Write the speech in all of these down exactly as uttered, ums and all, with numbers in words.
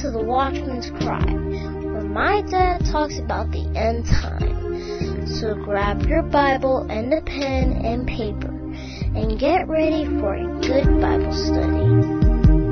to the Watchman's Cry, where my dad talks about the end time. So grab your Bible and a pen and paper and get ready for a good Bible study.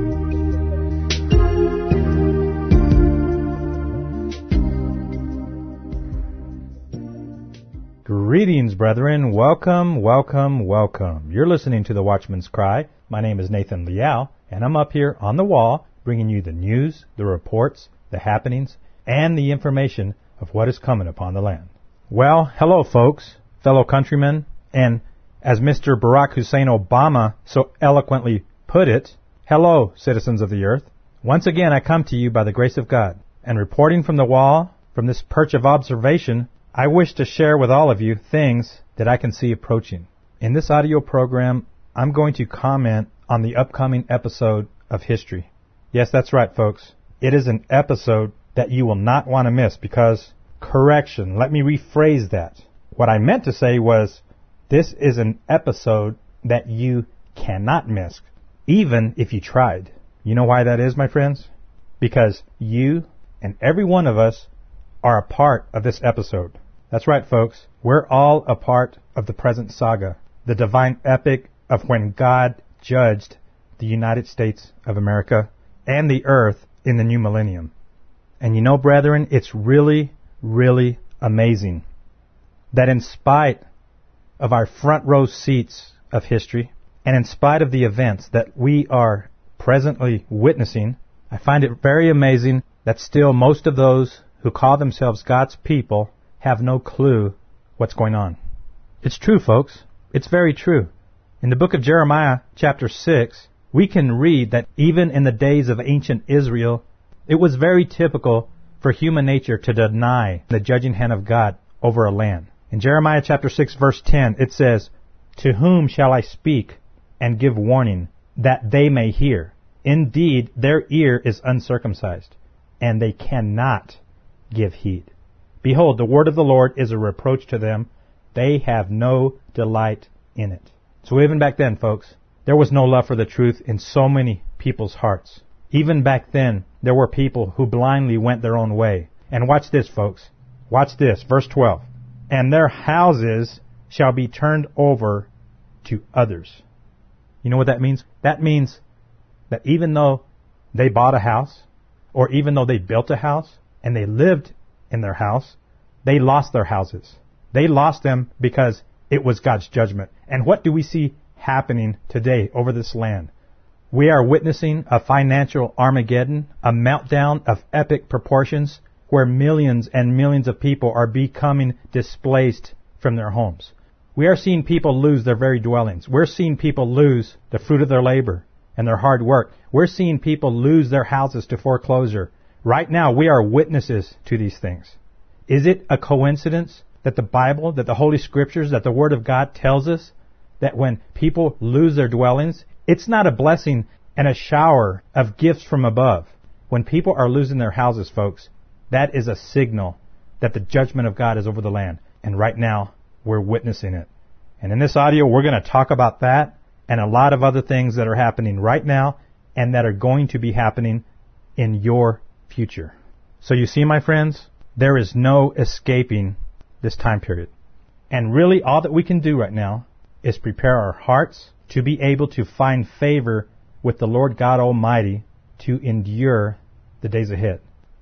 Greetings, brethren. Welcome, welcome, welcome. You're listening to the Watchman's Cry. My name is Nathan Liao, and I'm up here on the wall bringing you the news, the reports, the happenings, and the information of what is coming upon the land. Well, hello, folks, fellow countrymen, and as Mister Barack Hussein Obama so eloquently put it, hello, citizens of the earth. Once again, I come to you by the grace of God, and reporting from the wall, from this perch of observation, I wish to share with all of you things that I can see approaching. In this audio program, I'm going to comment on the upcoming episode of history. Yes, that's right, folks. It is an episode that you will not want to miss because, correction, let me rephrase that. What I meant to say was, this is an episode that you cannot miss, even if you tried. You know why that is, my friends? Because you and every one of us are a part of this episode. That's right, folks. We're all a part of the present saga, the divine epic of when God judged the United States of America and the earth in the new millennium. And you know, brethren, it's really, really amazing that in spite of our front row seats of history, and in spite of the events that we are presently witnessing, I find it very amazing that still most of those who call themselves God's people have no clue what's going on. It's true, folks. It's very true. In the book of Jeremiah, chapter six, we can read that even in the days of ancient Israel, it was very typical for human nature to deny the judging hand of God over a land. In Jeremiah chapter six, verse ten, it says, "To whom shall I speak and give warning, that they may hear? Indeed, their ear is uncircumcised, and they cannot give heed. Behold, the word of the Lord is a reproach to them. They have no delight in it." So even back then, folks, there was no love for the truth in so many people's hearts. Even back then, there were people who blindly went their own way. And watch this, folks. Watch this, verse twelve. "And their houses shall be turned over to others." You know what that means? That means that even though they bought a house, or even though they built a house, and they lived in their house, they lost their houses. They lost them because it was God's judgment. And what do we see happening today over this land? We are witnessing a financial Armageddon, a meltdown of epic proportions, where millions and millions of people are becoming displaced from their homes. We are seeing people lose their very dwellings. We're seeing people lose the fruit of their labor and their hard work. We're seeing people lose their houses to foreclosure. Right now, we are witnesses to these things. Is it a coincidence that the Bible, that the Holy Scriptures, that the Word of God tells us that when people lose their dwellings, it's not a blessing and a shower of gifts from above. When people are losing their houses, folks, that is a signal that the judgment of God is over the land. And right now, we're witnessing it. And in this audio, we're going to talk about that and a lot of other things that are happening right now and that are going to be happening in your future. So you see, my friends, there is no escaping this time period. And really all that we can do right now is prepare our hearts to be able to find favor with the Lord God Almighty to endure the days ahead.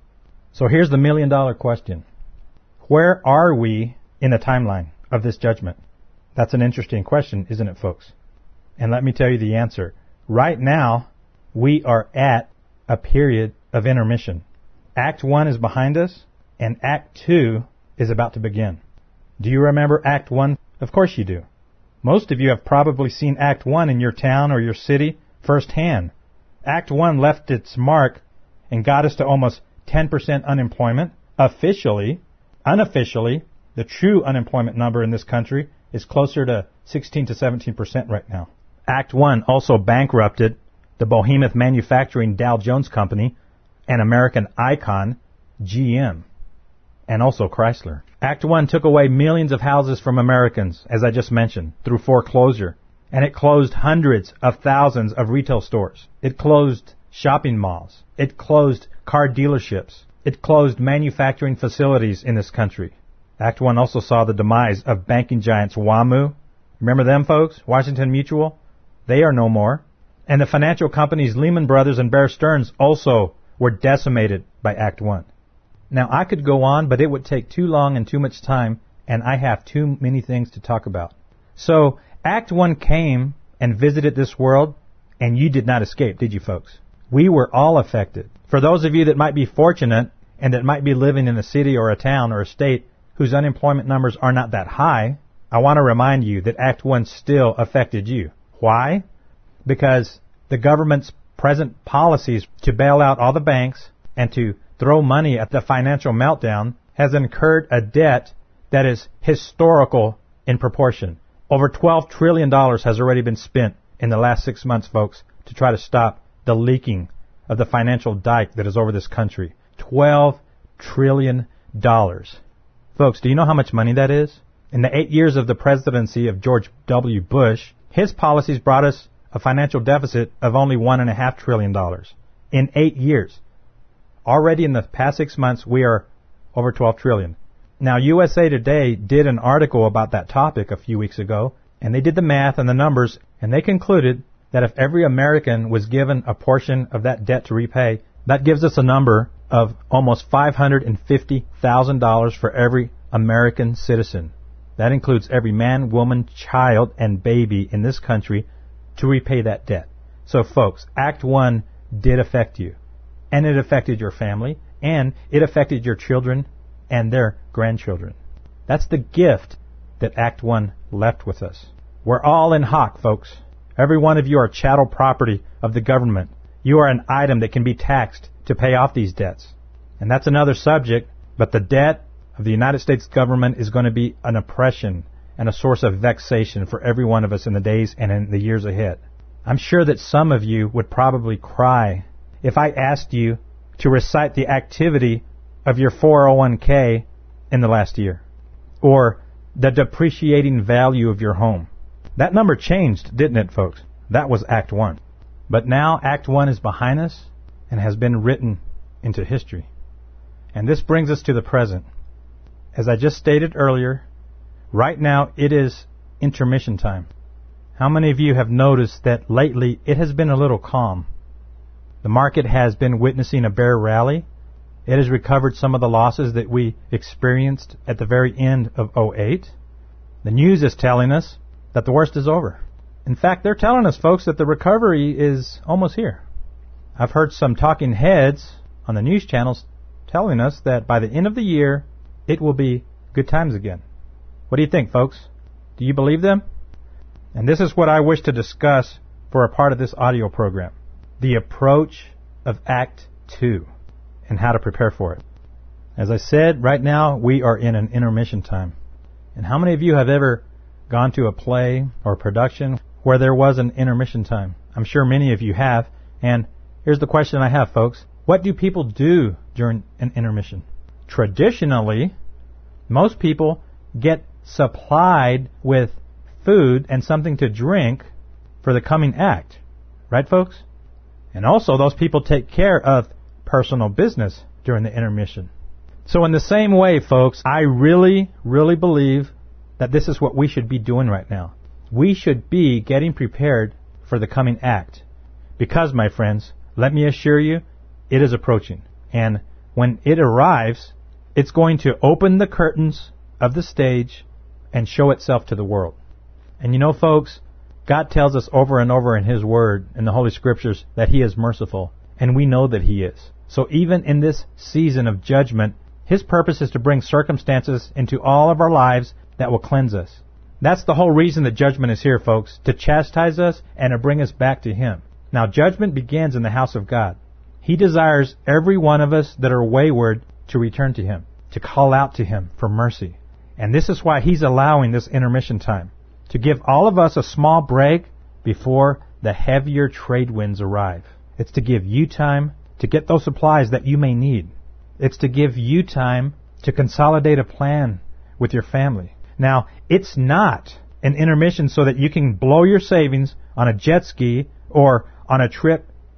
So here's the million dollar question. Where are we in the timeline of this judgment? That's an interesting question, isn't it, folks? And let me tell you the answer. Right now, we are at a period of intermission. Act one is behind us, and Act two is about to begin. Do you remember Act one? Of course you do. Most of you have probably seen Act one in your town or your city firsthand. Act one left its mark and got us to almost ten percent unemployment. Officially, unofficially, the true unemployment number in this country is closer to sixteen to seventeen percent right now. Act one also bankrupted the behemoth manufacturing Dow Jones Company and American icon G M, and also Chrysler. Act one took away millions of houses from Americans, as I just mentioned, through foreclosure. And it closed hundreds of thousands of retail stores. It closed shopping malls. It closed car dealerships. It closed manufacturing facilities in this country. Act one also saw the demise of banking giants WAMU. Remember them, folks? Washington Mutual? They are no more. And the financial companies Lehman Brothers and Bear Stearns also were decimated by Act one. Now, I could go on, but it would take too long and too much time, and I have too many things to talk about. So, Act one came and visited this world, and you did not escape, did you, folks? We were all affected. For those of you that might be fortunate and that might be living in a city or a town or a state whose unemployment numbers are not that high, I want to remind you that Act one still affected you. Why? Because the government's present policies to bail out all the banks and to throw money at the financial meltdown has incurred a debt that is historical in proportion. Over twelve trillion dollars has already been spent in the last six months, folks, to try to stop the leaking of the financial dike that is over this country. twelve trillion dollars. Folks, do you know how much money that is? In the eight years of the presidency of George W. Bush, his policies brought us a financial deficit of only one point five trillion dollars in eight years. Already in the past six months, we are over twelve trillion dollars. Now, U S A Today did an article about that topic a few weeks ago, and they did the math and the numbers, and they concluded that if every American was given a portion of that debt to repay, that gives us a number of almost five hundred fifty thousand dollars for every American citizen. That includes every man, woman, child, and baby in this country to repay that debt. So, folks, Act one did affect you. And it affected your family, and it affected your children and their grandchildren. That's the gift that Act one left with us. We're all in hock, folks. Every one of you are chattel property of the government. You are an item that can be taxed to pay off these debts. And that's another subject, but the debt of the United States government is going to be an oppression and a source of vexation for every one of us in the days and in the years ahead. I'm sure that some of you would probably cry if I asked you to recite the activity of your four oh one k in the last year, or the depreciating value of your home. That number changed, didn't it, folks? That was Act one. But now Act one is behind us and has been written into history. And this brings us to the present. As I just stated earlier, right now it is intermission time. How many of you have noticed that lately it has been a little calm? The market has been witnessing a bear rally. It has recovered some of the losses that we experienced at the very end of oh eight. The news is telling us that the worst is over. In fact, they're telling us, folks, that the recovery is almost here. I've heard some talking heads on the news channels telling us that by the end of the year, it will be good times again. What do you think, folks? Do you believe them? And this is what I wish to discuss for a part of this audio program. The approach of Act two and how to prepare for it. As I said, right now we are in an intermission time. And how many of you have ever gone to a play or a production where there was an intermission time? I'm sure many of you have. And here's the question I have, folks. What do people do during an intermission? Traditionally, most people get supplied with food and something to drink for the coming act. Right, folks? And also, those people take care of personal business during the intermission. So in the same way, folks, I really, really believe that this is what we should be doing right now. We should be getting prepared for the coming act. Because, my friends, let me assure you, it is approaching. And when it arrives, it's going to open the curtains of the stage and show itself to the world. And you know, folks, God tells us over and over in His Word, in the Holy Scriptures, that He is merciful. And we know that He is. So even in this season of judgment, His purpose is to bring circumstances into all of our lives that will cleanse us. That's the whole reason that judgment is here, folks, to chastise us and to bring us back to Him. Now, judgment begins in the house of God. He desires every one of us that are wayward to return to Him, to call out to Him for mercy. And this is why He's allowing this intermission time, to give all of us a small break before the heavier trade winds arrive. It's to give you time to get those supplies that you may need. It's to give you time to consolidate a plan with your family. Now, it's not an intermission so that you can blow your savings on a jet ski or on a trip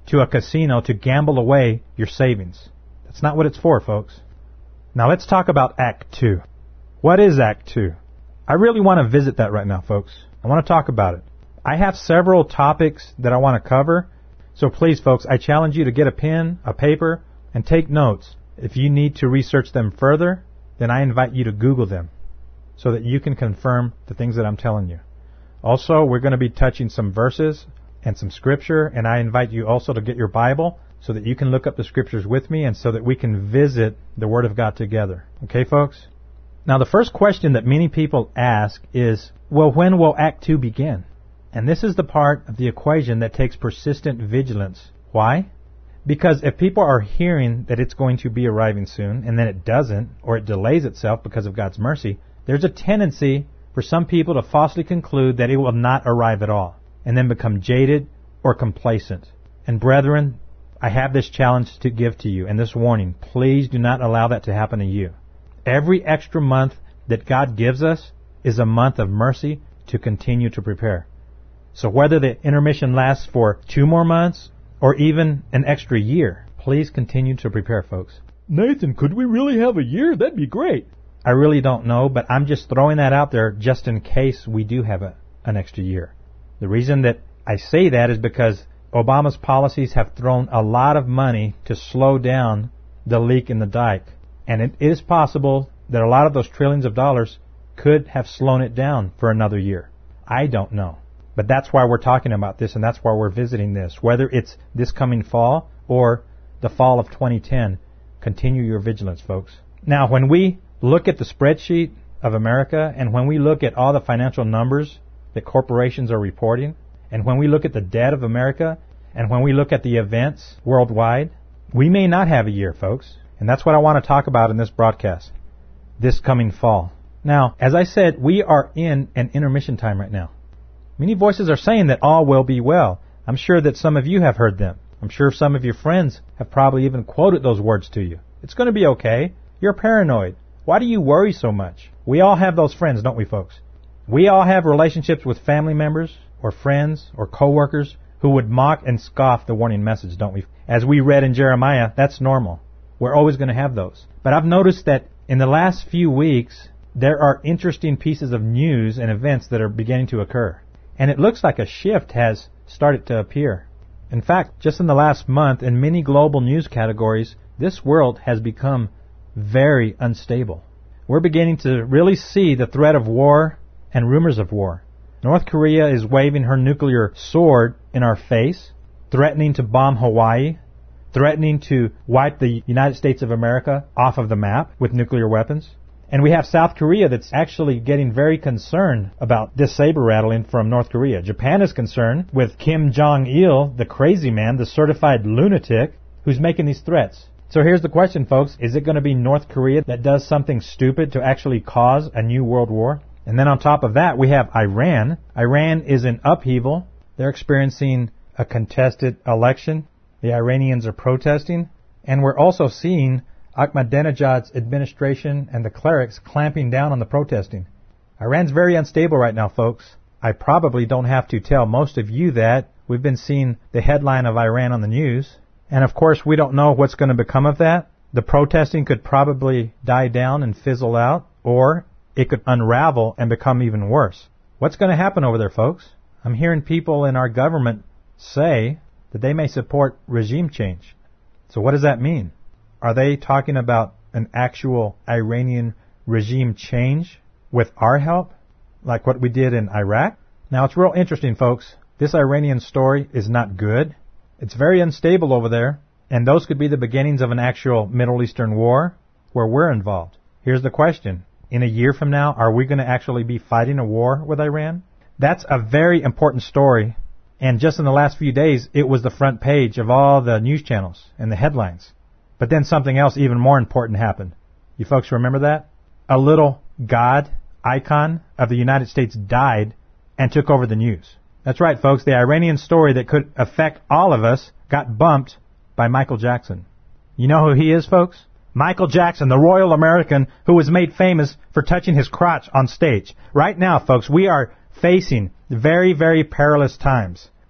to a casino to gamble away your savings. That's not what it's for, folks. Now let's talk about Act two. What is Act two? I really want to visit that right now, folks. I want to talk about it. I have several topics that I want to cover. So please, folks, I challenge you to get a pen, a paper, and take notes. If you need to research them further, then I invite you to Google them so that you can confirm the things that I'm telling you. Also, we're going to be touching some verses and some scripture, and I invite you also to get your Bible so that you can look up the scriptures with me and so that we can visit the Word of God together. Okay, folks? Now, the first question that many people ask is, well, when will Act two begin? And this is the part of the equation that takes persistent vigilance. Why? Because if people are hearing that it's going to be arriving soon, and then it doesn't, or it delays itself because of God's mercy, there's a tendency for some people to falsely conclude that it will not arrive at all, and then become jaded or complacent. And brethren, I have this challenge to give to you, and this warning. Please do not allow that to happen to you. Every extra month that God gives us is a month of mercy to continue to prepare. So whether the intermission lasts for two more months or even an extra year, please continue to prepare, folks. Nathan, could we really have a year? That'd be great. I really don't know, but I'm just throwing that out there just in case we do have a, an extra year. The reason that I say that is because Obama's policies have thrown a lot of money to slow down the leak in the dike. And it is possible that a lot of those trillions of dollars could have slowed it down for another year. I don't know. But that's why we're talking about this, and that's why we're visiting this. Whether it's this coming fall or the fall of twenty ten, continue your vigilance, folks. Now, when we look at the spreadsheet of America, and when we look at all the financial numbers that corporations are reporting, and when we look at the debt of America, and when we look at the events worldwide, we may not have a year, folks. And that's what I want to talk about in this broadcast, this coming fall. Now, as I said, we are in an intermission time right now. Many voices are saying that all will be well. I'm sure that some of you have heard them. I'm sure some of your friends have probably even quoted those words to you. It's going to be okay. You're paranoid. Why do you worry so much? We all have those friends, don't we, folks? We all have relationships with family members or friends or coworkers who would mock and scoff the warning message, don't we? As we read in Jeremiah, that's normal. We're always going to have those. But I've noticed that in the last few weeks, there are interesting pieces of news and events that are beginning to occur. And it looks like a shift has started to appear. In fact, just in the last month, in many global news categories, this world has become very unstable. We're beginning to really see the threat of war and rumors of war. North Korea is waving her nuclear sword in our face, threatening to bomb Hawaii, threatening to wipe the United States of America off of the map with nuclear weapons. And we have South Korea that's actually getting very concerned about this saber rattling from North Korea. Japan is concerned with Kim Jong-il, the crazy man, the certified lunatic, who's making these threats. So here's the question, folks. Is it going to be North Korea that does something stupid to actually cause a new world war? And then on top of that, we have Iran. Iran is in upheaval. They're experiencing a contested election. The Iranians are protesting. And we're also seeing Ahmadinejad's administration and the clerics clamping down on the protesting. Iran's very unstable right now, folks. I probably don't have to tell most of you that. We've been seeing the headline of Iran on the news. And of course, we don't know what's going to become of that. The protesting could probably die down and fizzle out, or it could unravel and become even worse. What's going to happen over there, folks? I'm hearing people in our government say that they may support regime change. So what does that mean? Are they talking about an actual Iranian regime change with our help, like what we did in Iraq? Now, it's real interesting, folks. This Iranian story is not good. It's very unstable over there, and those could be the beginnings of an actual Middle Eastern war where we're involved. Here's the question. In a year from now, are we going to actually be fighting a war with Iran? That's a very important story, and just in the last few days, it was the front page of all the news channels and the headlines. But then something else even more important happened. You folks remember that? A little God icon of the United States died and took over the news. That's right, folks. The Iranian story that could affect all of us got bumped by Michael Jackson. You know who he is, folks? Michael Jackson, the Royal American who was made famous for touching his crotch on stage. Right now, folks, we are facing very, very perilous times.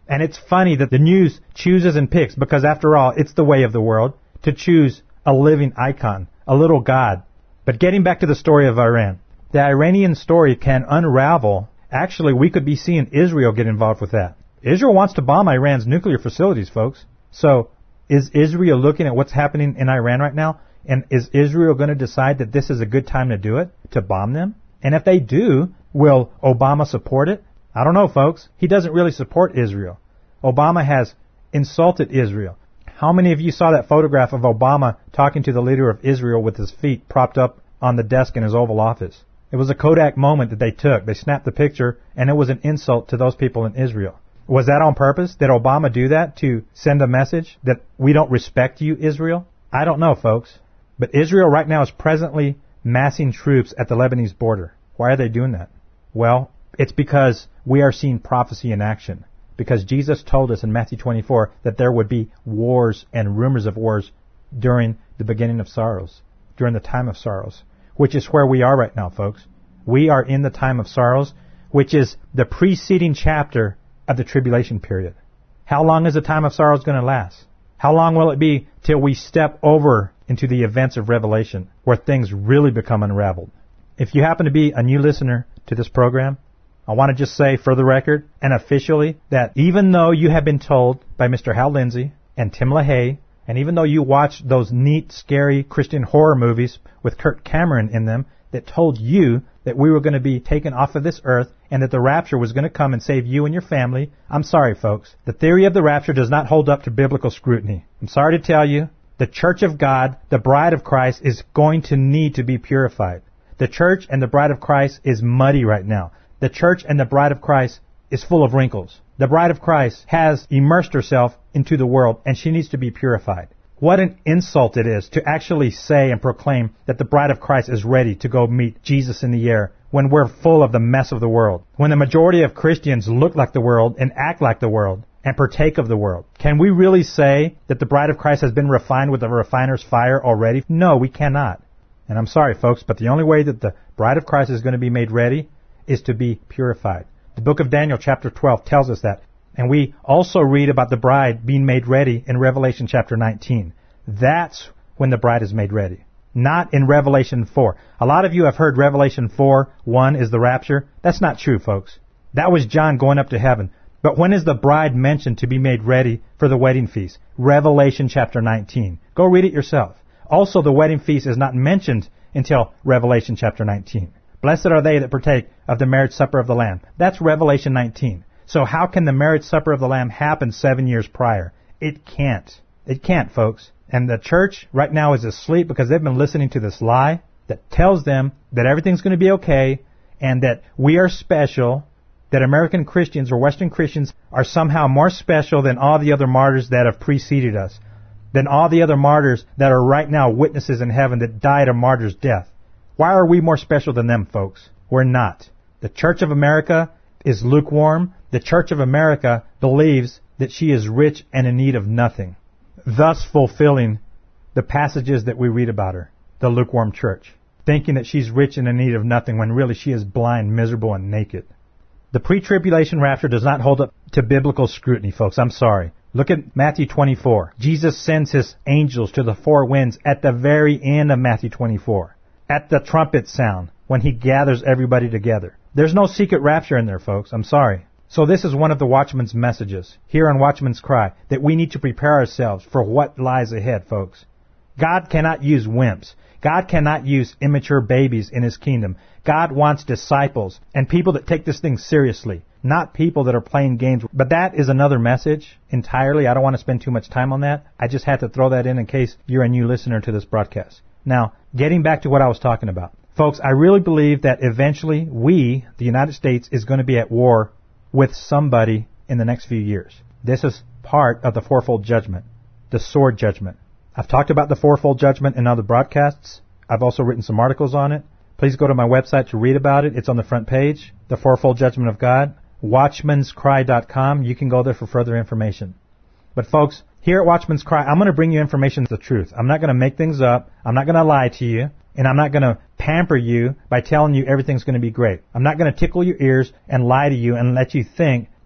And it's funny that the news chooses and picks, because after all, it's the way of the world, to choose a living icon, a little god. But getting back to the story of Iran, the Iranian story can unravel. Actually, we could be seeing Israel get involved with that. Israel wants to bomb Iran's nuclear facilities, folks. So is Israel looking at what's happening in Iran right now? And is Israel going to decide that this is a good time to do it, to bomb them? And if they do, will Obama support it? I don't know, folks. He doesn't really support Israel. Obama has insulted Israel. How many of you saw that photograph of Obama talking to the leader of Israel with his feet propped up on the desk in his Oval Office? It was a Kodak moment that they took. They snapped the picture, and it was an insult to those people in Israel. Was that on purpose? Did Obama do that to send a message that we don't respect you, Israel? I don't know, folks. But Israel right now is presently massing troops at the Lebanese border. Why are they doing that? Well, it's because we are seeing prophecy in action. Because Jesus told us in Matthew twenty-four that there would be wars and rumors of wars during the beginning of sorrows, during the time of sorrows, which is where we are right now, folks. We are in the time of sorrows, which is the preceding chapter of the tribulation period. How long is the time of sorrows going to last? How long will it be till we step over into the events of Revelation, where things really become unraveled? If you happen to be a new listener to this program, I want to just say for the record and officially that even though you have been told by Mister Hal Lindsey and Tim LaHaye, and even though you watched those neat, scary Christian horror movies with Kirk Cameron in them that told you that we were going to be taken off of this earth and that the rapture was going to come and save you and your family, I'm sorry, folks. The theory of the rapture does not hold up to biblical scrutiny. I'm sorry to tell you, the church of God, the bride of Christ, is going to need to be purified. The church and the bride of Christ is muddy right now. The church and the bride of Christ is full of wrinkles. The bride of Christ has immersed herself into the world, and she needs to be purified. What an insult it is to actually say and proclaim that the bride of Christ is ready to go meet Jesus in the air when we're full of the mess of the world, when the majority of Christians look like the world and act like the world and partake of the world. Can we really say that the bride of Christ has been refined with the refiner's fire already? No, we cannot. And I'm sorry, folks, but the only way that the bride of Christ is going to be made ready is to be purified. The book of Daniel chapter twelve tells us that. And we also read about the bride being made ready in Revelation chapter nineteen. That's when the bride is made ready. Not in Revelation four. A lot of you have heard Revelation four, one is the rapture. That's not true, folks. That was John going up to heaven. But when is the bride mentioned to be made ready for the wedding feast? Revelation chapter nineteen. Go read it yourself. Also, the wedding feast is not mentioned until Revelation chapter nineteen. Blessed are they that partake of the marriage supper of the Lamb. That's Revelation nineteen. So how can the marriage supper of the Lamb happen seven years prior? It can't. It can't, folks. And the church right now is asleep because they've been listening to this lie that tells them that everything's going to be okay and that we are special, that American Christians or Western Christians are somehow more special than all the other martyrs that have preceded us, than all the other martyrs that are right now witnesses in heaven that died a martyr's death. Why are we more special than them, folks? We're not. The Church of America is lukewarm. The Church of America believes that she is rich and in need of nothing, thus fulfilling the passages that we read about her, the lukewarm church, thinking that she's rich and in need of nothing when really she is blind, miserable, and naked. The pre-tribulation rapture does not hold up to biblical scrutiny, folks. I'm sorry. Look at Matthew twenty-four. Jesus sends his angels to the four winds at the very end of Matthew twenty-four. At the trumpet sound, when he gathers everybody together. There's no secret rapture in there, folks. I'm sorry. So this is one of the Watchman's messages here on Watchman's Cry, that we need to prepare ourselves for what lies ahead, folks. God cannot use wimps. God cannot use immature babies in his kingdom. God wants disciples and people that take this thing seriously, not people that are playing games. But that is another message entirely. I don't want to spend too much time on that. I just had to throw that in in case you're a new listener to this broadcast. Now, getting back to what I was talking about. Folks, I really believe that eventually we, the United States, is going to be at war with somebody in the next few years. This is part of the fourfold judgment, the sword judgment. I've talked about the fourfold judgment in other broadcasts. I've also written some articles on it. Please go to my website to read about it. It's on the front page, the fourfold judgment of God, watchmans cry dot com. You can go there for further information. But folks, here at Watchman's Cry, I'm going to bring you information that's the truth. I'm not going to make things up. I'm not going to lie to you. And I'm not going to pamper you by telling you everything's going to be great. I'm not going to tickle your ears and lie to you and let you think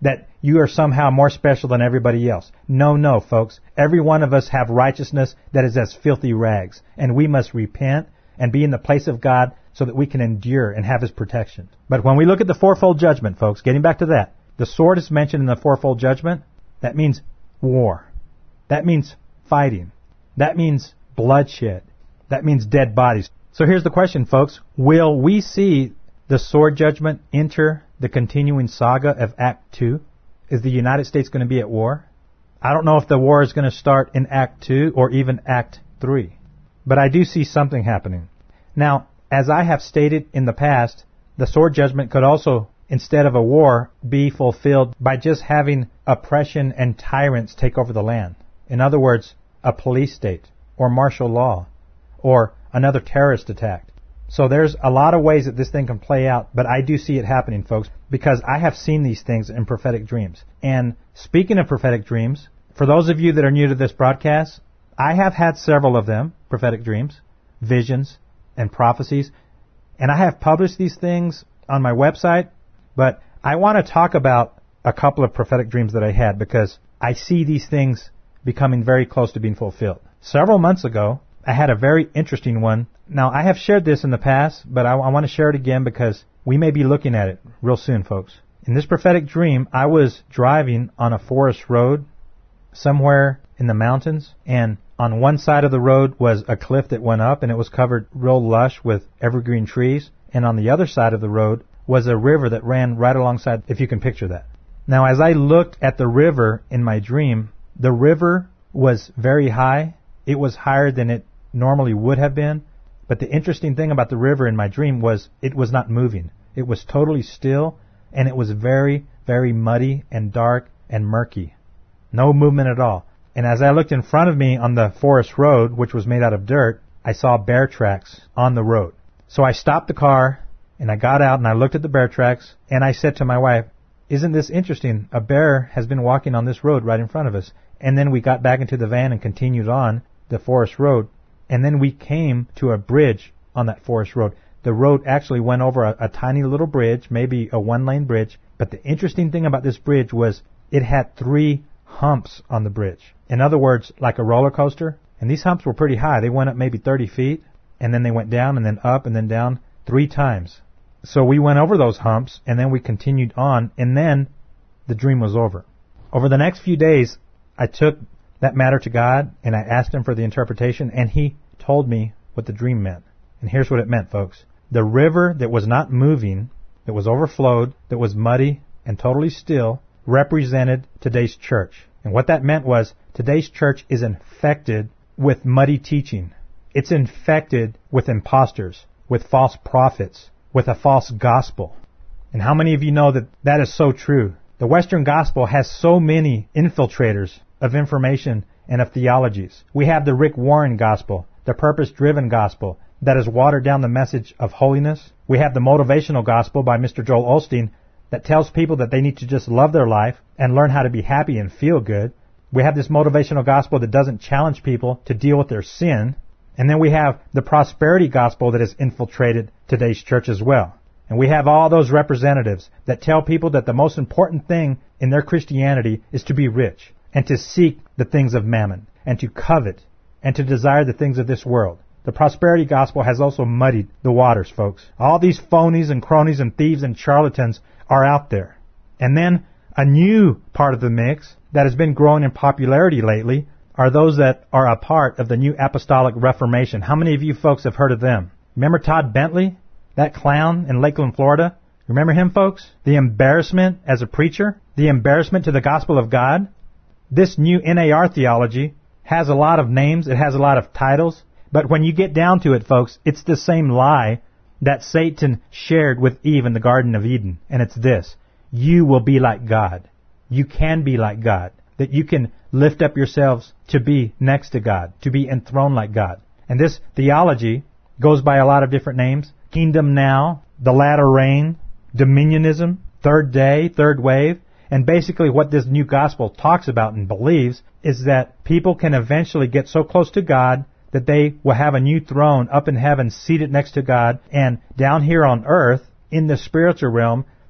that you are somehow more special than everybody else. No, no, folks. Every one of us have righteousness that is as filthy rags, and we must repent and be in the place of God so that we can endure and have His protection. But when we look at the fourfold judgment, folks, getting back to that, the sword is mentioned in the fourfold judgment. That means war. That means fighting. That means bloodshed. That means dead bodies. So here's the question, folks. Will we see the sword judgment enter the continuing saga of Act two? Is the United States going to be at war? I don't know if the war is going to start in Act two or even Act three. But I do see something happening. Now, as I have stated in the past, the sword judgment could also, instead of a war, be fulfilled by just having oppression and tyrants take over the land. In other words, a police state, or martial law, or another terrorist attack. So there's a lot of ways that this thing can play out, but I do see it happening, folks, because I have seen these things in prophetic dreams. And speaking of prophetic dreams, for those of you that are new to this broadcast, I have had several of them, prophetic dreams, visions, and prophecies, and I have published these things on my website, but I want to talk about a couple of prophetic dreams that I had because I see these things becoming very close to being fulfilled. Several months ago, I had a very interesting one. Now, I have shared this in the past, but I, I want to share it again because we may be looking at it real soon, folks. In this prophetic dream, I was driving on a forest road somewhere in the mountains, and on one side of the road was a cliff that went up, and it was covered real lush with evergreen trees, and on the other side of the road was a river that ran right alongside, if you can picture that. Now, as I looked at the river in my dream, the river was very high. It was higher than it normally would have been. But the interesting thing about the river in my dream was it was not moving. It was totally still, and it was very, very muddy and dark and murky. No movement at all. And as I looked in front of me on the forest road, which was made out of dirt, I saw bear tracks on the road. So I stopped the car, and I got out, and I looked at the bear tracks, and I said to my wife, "Isn't this interesting? A bear has been walking on this road right in front of us." And then we got back into the van and continued on the forest road. And then we came to a bridge on that forest road. The road actually went over a, a tiny little bridge, maybe a one-lane bridge. But the interesting thing about this bridge was it had three humps on the bridge. In other words, like a roller coaster. And these humps were pretty high. They went up maybe thirty feet, and then they went down, and then up, and then down three times. So we went over those humps, and then we continued on, and then the dream was over. Over the next few days, I took that matter to God, and I asked Him for the interpretation, and He told me what the dream meant. And here's what it meant, folks. The river that was not moving, that was overflowed, that was muddy and totally still, represented today's church. And what that meant was today's church is infected with muddy teaching. It's infected with imposters, with false prophets, with a false gospel. And how many of you know that that is so true? The Western gospel has so many infiltrators of information and of theologies. We have the Rick Warren gospel, the purpose-driven gospel that has watered down the message of holiness. We have the motivational gospel by Mister Joel Osteen that tells people that they need to just love their life and learn how to be happy and feel good. We have this motivational gospel that doesn't challenge people to deal with their sin. And then we have the prosperity gospel that has infiltrated today's church as well. And we have all those representatives that tell people that the most important thing in their Christianity is to be rich and to seek the things of mammon and to covet and to desire the things of this world. The prosperity gospel has also muddied the waters, folks. All these phonies and cronies and thieves and charlatans are out there. And then a new part of the mix that has been growing in popularity lately are those that are a part of the New Apostolic Reformation. How many of you folks have heard of them? Remember Todd Bentley, that clown in Lakeland, Florida? Remember him, folks? The embarrassment as a preacher? The embarrassment to the gospel of God? This new N A R theology has a lot of names. It has a lot of titles. But when you get down to it, folks, it's the same lie that Satan shared with Eve in the Garden of Eden. And it's this: you will be like God. You can be like God. That you can lift up yourselves to be next to God, to be enthroned like God. And this theology goes by a lot of different names. Kingdom now, the latter rain, dominionism, third day, third wave. And basically what this new gospel talks about and believes is that people can eventually get so close to God that they will have a new throne up in heaven seated next to God. And down here on earth, in the spiritual realm,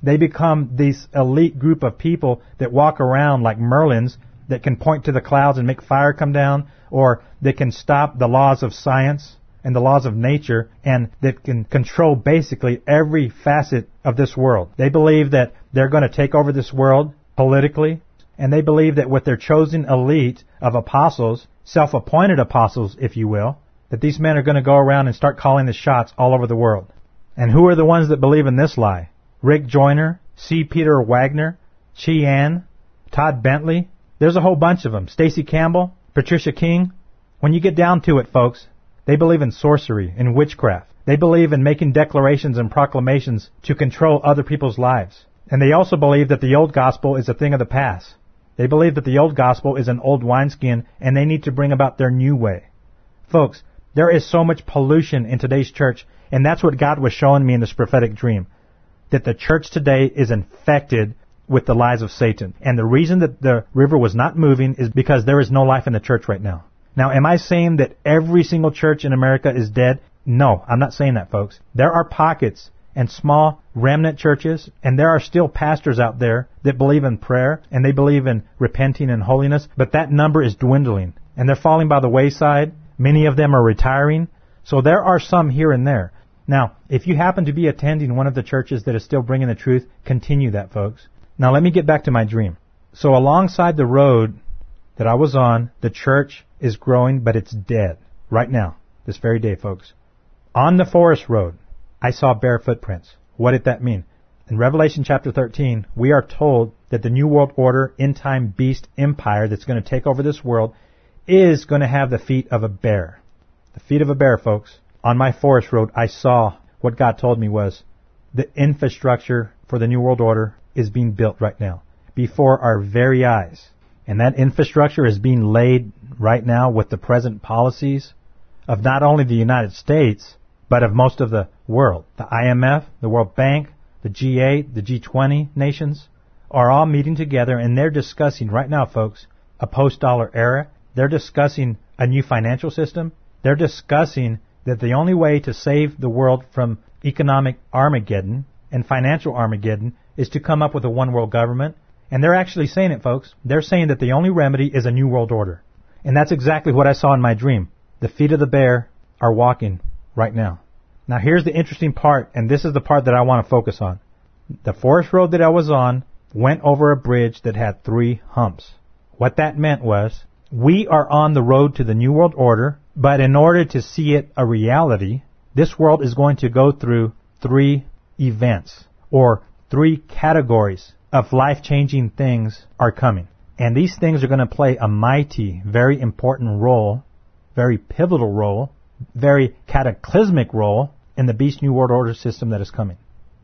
They become this elite group of people that walk around like Merlins that can point to the clouds and make fire come down, or they can stop the laws of science and the laws of nature, and that can control basically every facet of this world. They believe that they're going to take over this world politically, and they believe that with their chosen elite of apostles, self-appointed apostles, if you will, that these men are going to go around and start calling the shots all over the world. And who are the ones that believe in this lie? Rick Joyner, C. Peter Wagner, Chi Ann, Todd Bentley. There's a whole bunch of them. Stacy Campbell, Patricia King. When you get down to it, folks, they believe in sorcery and witchcraft. They believe in making declarations and proclamations to control other people's lives. And they also believe that the old gospel is a thing of the past. They believe that the old gospel is an old wineskin, and they need to bring about their new way. Folks, there is so much pollution in today's church, and that's what God was showing me in this prophetic dream, that the church today is infected with the lies of Satan. And the reason that the river was not moving is because there is no life in the church right now. Now, am I saying that every single church in America is dead? No, I'm not saying that, folks. There are pockets and small remnant churches, and there are still pastors out there that believe in prayer, and they believe in repenting and holiness, but that number is dwindling, and they're falling by the wayside. Many of them are retiring, so there are some here and there. Now, if you happen to be attending one of the churches that is still bringing the truth, continue that, folks. Now, let me get back to my dream. So alongside the road that I was on, the church is growing, but it's dead right now, this very day, folks. On the forest road, I saw bare footprints. What did that mean? In Revelation chapter thirteen, we are told that the New World Order, end-time beast empire that's going to take over this world is going to have the feet of a bear. The feet of a bear, folks. On my forest road, I saw what God told me was the infrastructure for the New World Order is being built right now before our very eyes. And that infrastructure is being laid right now with the present policies of not only the United States, but of most of the world. The I M F, the World Bank, the G eight, the G twenty nations are all meeting together, and they're discussing right now, folks, a post-dollar era. They're discussing a new financial system. They're discussing that the only way to save the world from economic Armageddon and financial Armageddon is to come up with a one-world government. And they're actually saying it, folks. They're saying that the only remedy is a new world order. And that's exactly what I saw in my dream. The feet of the bear are walking right now. Now here's the interesting part, and this is the part that I want to focus on. The forest road that I was on went over a bridge that had three humps. What that meant was, we are on the road to the New World Order, but in order to see it a reality, this world is going to go through three events, or three categories of life-changing things are coming. And these things are going to play a mighty, very important role, very pivotal role, very cataclysmic role in the Beast New World Order system that is coming.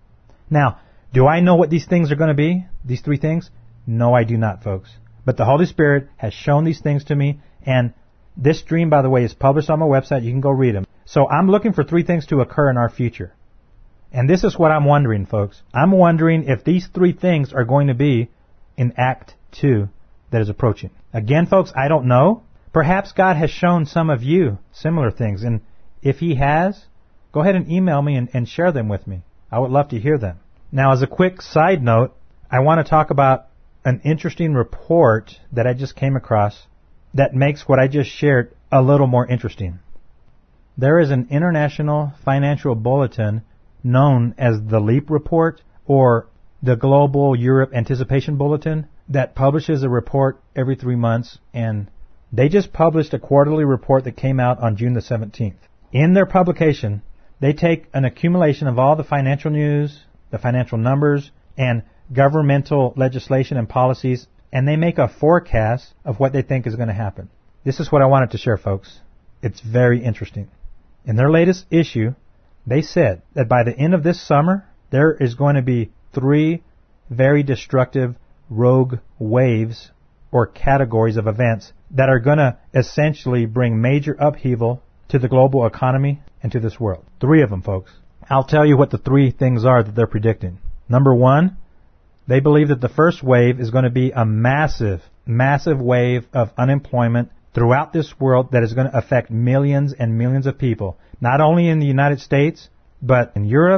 Now, do I know what these things are going to be? These three things? No, I do not, folks. But the Holy Spirit has shown these things to me, and this dream, by the way, is published on my website. You can go read them. So I'm looking for three things to occur in our future. And this is what I'm wondering, folks. I'm wondering if these three things are going to be in Act two that is approaching. Again, folks, I don't know. Perhaps God has shown some of you similar things. And if He has, go ahead and email me and, and share them with me. I would love to hear them. Now, as a quick side note, I want to talk about an interesting report that I just came across that makes what I just shared a little more interesting. There is an international financial bulletin known as the LEAP Report, or the Global Europe Anticipation Bulletin, that publishes a report every three months, and they just published a quarterly report that came out on June the seventeenth. In their publication, they take an accumulation of all the financial news, the financial numbers, and governmental legislation and policies, and they make a forecast of what they think is going to happen. This is what I wanted to share, folks. It's very interesting. In their latest issue, they said that by the end of this summer, there is going to be three very destructive rogue waves or categories of events that are going to essentially bring major upheaval to the global economy and to this world. Three of them, folks. I'll tell you what the three things are that they're predicting. Number one, they believe that the first wave is going to be a massive, massive wave of unemployment throughout this world that is going to affect millions and millions of people, not only in the United States, but in Europe,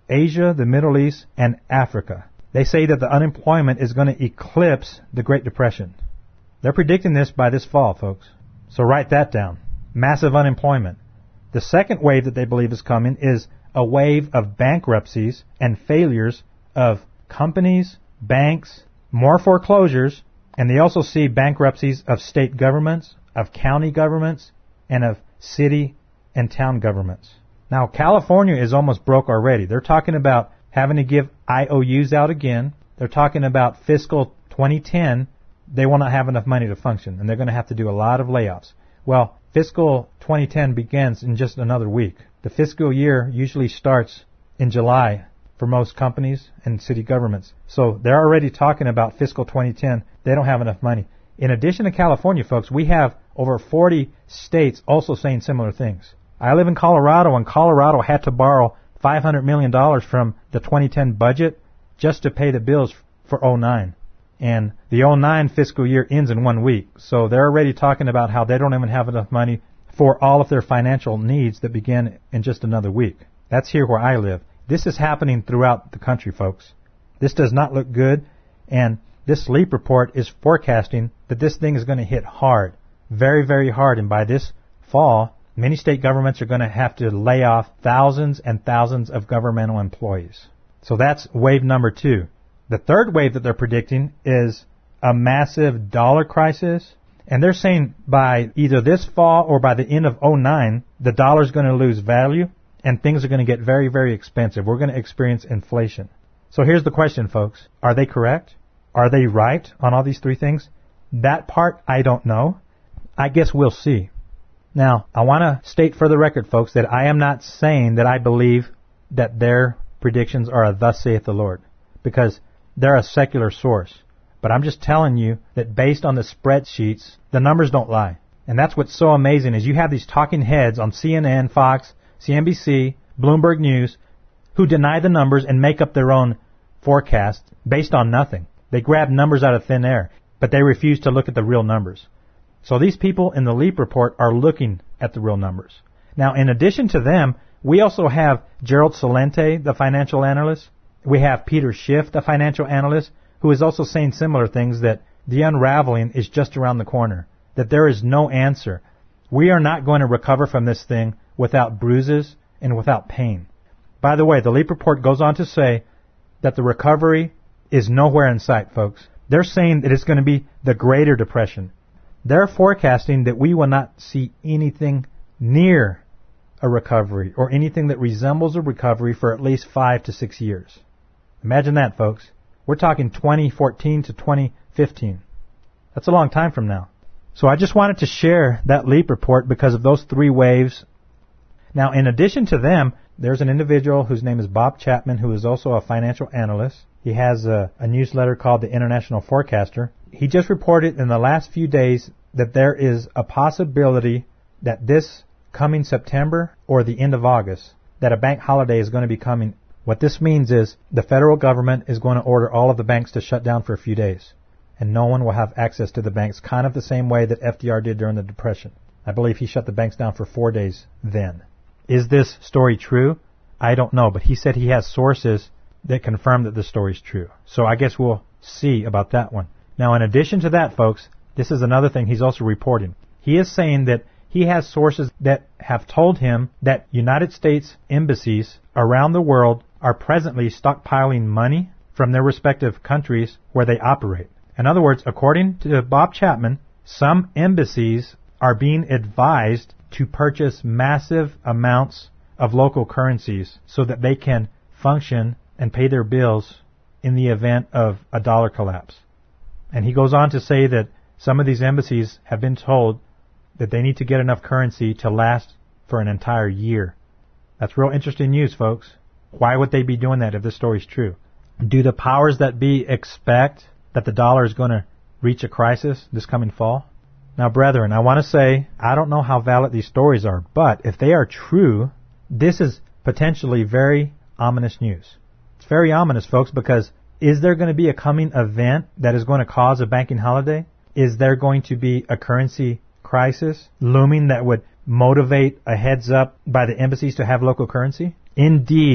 Asia, the Middle East, and Africa. They say that the unemployment is going to eclipse the Great Depression. They're predicting this by this fall, folks. So write that down. Massive unemployment. The second wave that they believe is coming is a wave of bankruptcies and failures of companies, banks, more foreclosures, and they also see bankruptcies of state governments, of county governments, and of city and town governments. Now, California is almost broke already. They're talking about having to give I O Us out again. They're talking about fiscal twenty ten. They will not have enough money to function, and they're going to have to do a lot of layoffs. Well, fiscal twenty ten begins in just another week. The fiscal year usually starts in July for most companies and city governments. So they're already talking about fiscal twenty ten. They don't have enough money. In addition to California, folks, we have over forty states also saying similar things. I live in Colorado, and Colorado had to borrow five hundred million dollars from the twenty ten budget just to pay the bills for oh nine. And the oh nine fiscal year ends in one week. So they're already talking about how they don't even have enough money for all of their financial needs that begin in just another week. That's here where I live. This is happening throughout the country, folks. This does not look good, and this sleep report is forecasting that this thing is going to hit hard, very, very hard, and by this fall, many state governments are going to have to lay off thousands and thousands of governmental employees. So that's wave number two. The third wave that they're predicting is a massive dollar crisis, and they're saying by either this fall or by the end of oh nine, the dollar's going to lose value, and things are going to get very, very expensive. We're going to experience inflation. So here's the question, folks. Are they correct? Are they right on all these three things? That part, I don't know. I guess we'll see. Now, I want to state for the record, folks, that I am not saying that I believe that their predictions are a thus saith the Lord, because they're a secular source. But I'm just telling you that based on the spreadsheets, the numbers don't lie. And that's what's so amazing is you have these talking heads on C N N, Fox, C N B C, Bloomberg News, who deny the numbers and make up their own forecast based on nothing. They grab numbers out of thin air, but they refuse to look at the real numbers. So these people in the Leap Report are looking at the real numbers. Now, in addition to them, we also have Gerald Celente, the financial analyst. We have Peter Schiff, the financial analyst, who is also saying similar things, that the unraveling is just around the corner, that there is no answer. We are not going to recover from this thing without bruises and without pain. By the way, the Leap Report goes on to say that the recovery is nowhere in sight, folks. They're saying that it's going to be the Greater Depression. They're forecasting that we will not see anything near a recovery or anything that resembles a recovery for at least five to six years. Imagine that, folks. We're talking twenty fourteen to twenty fifteen. That's a long time from now. So I just wanted to share that Leap Report because of those three waves. Now, in addition to them, there's an individual whose name is Bob Chapman, who is also a financial analyst. He has a, a newsletter called the International Forecaster. He just reported in the last few days that there is a possibility that this coming September or the end of August, that a bank holiday is going to be coming. What this means is the federal government is going to order all of the banks to shut down for a few days, and no one will have access to the banks, kind of the same way that F D R did during the Depression. I believe he shut the banks down for four days then. Is this story true? I don't know, but he said he has sources that confirm that the story is true. So I guess we'll see about that one. Now, in addition to that, folks, this is another thing he's also reporting. He is saying that he has sources that have told him that United States embassies around the world are presently stockpiling money from their respective countries where they operate. In other words, according to Bob Chapman, some embassies are being advised to purchase massive amounts of local currencies so that they can function and pay their bills in the event of a dollar collapse. And he goes on to say that some of these embassies have been told that they need to get enough currency to last for an entire year. That's real interesting news, folks. Why would they be doing that if this story's true? Do the powers that be expect that the dollar is going to reach a crisis this coming fall? Now, brethren, I want to say, I don't know how valid these stories are, but if they are true, this is potentially very ominous news. It's very ominous, folks, because is there going to be a coming event that is going to cause a banking holiday? Is there going to be a currency crisis looming that would motivate a heads up by the embassies to have local currency? Indeed,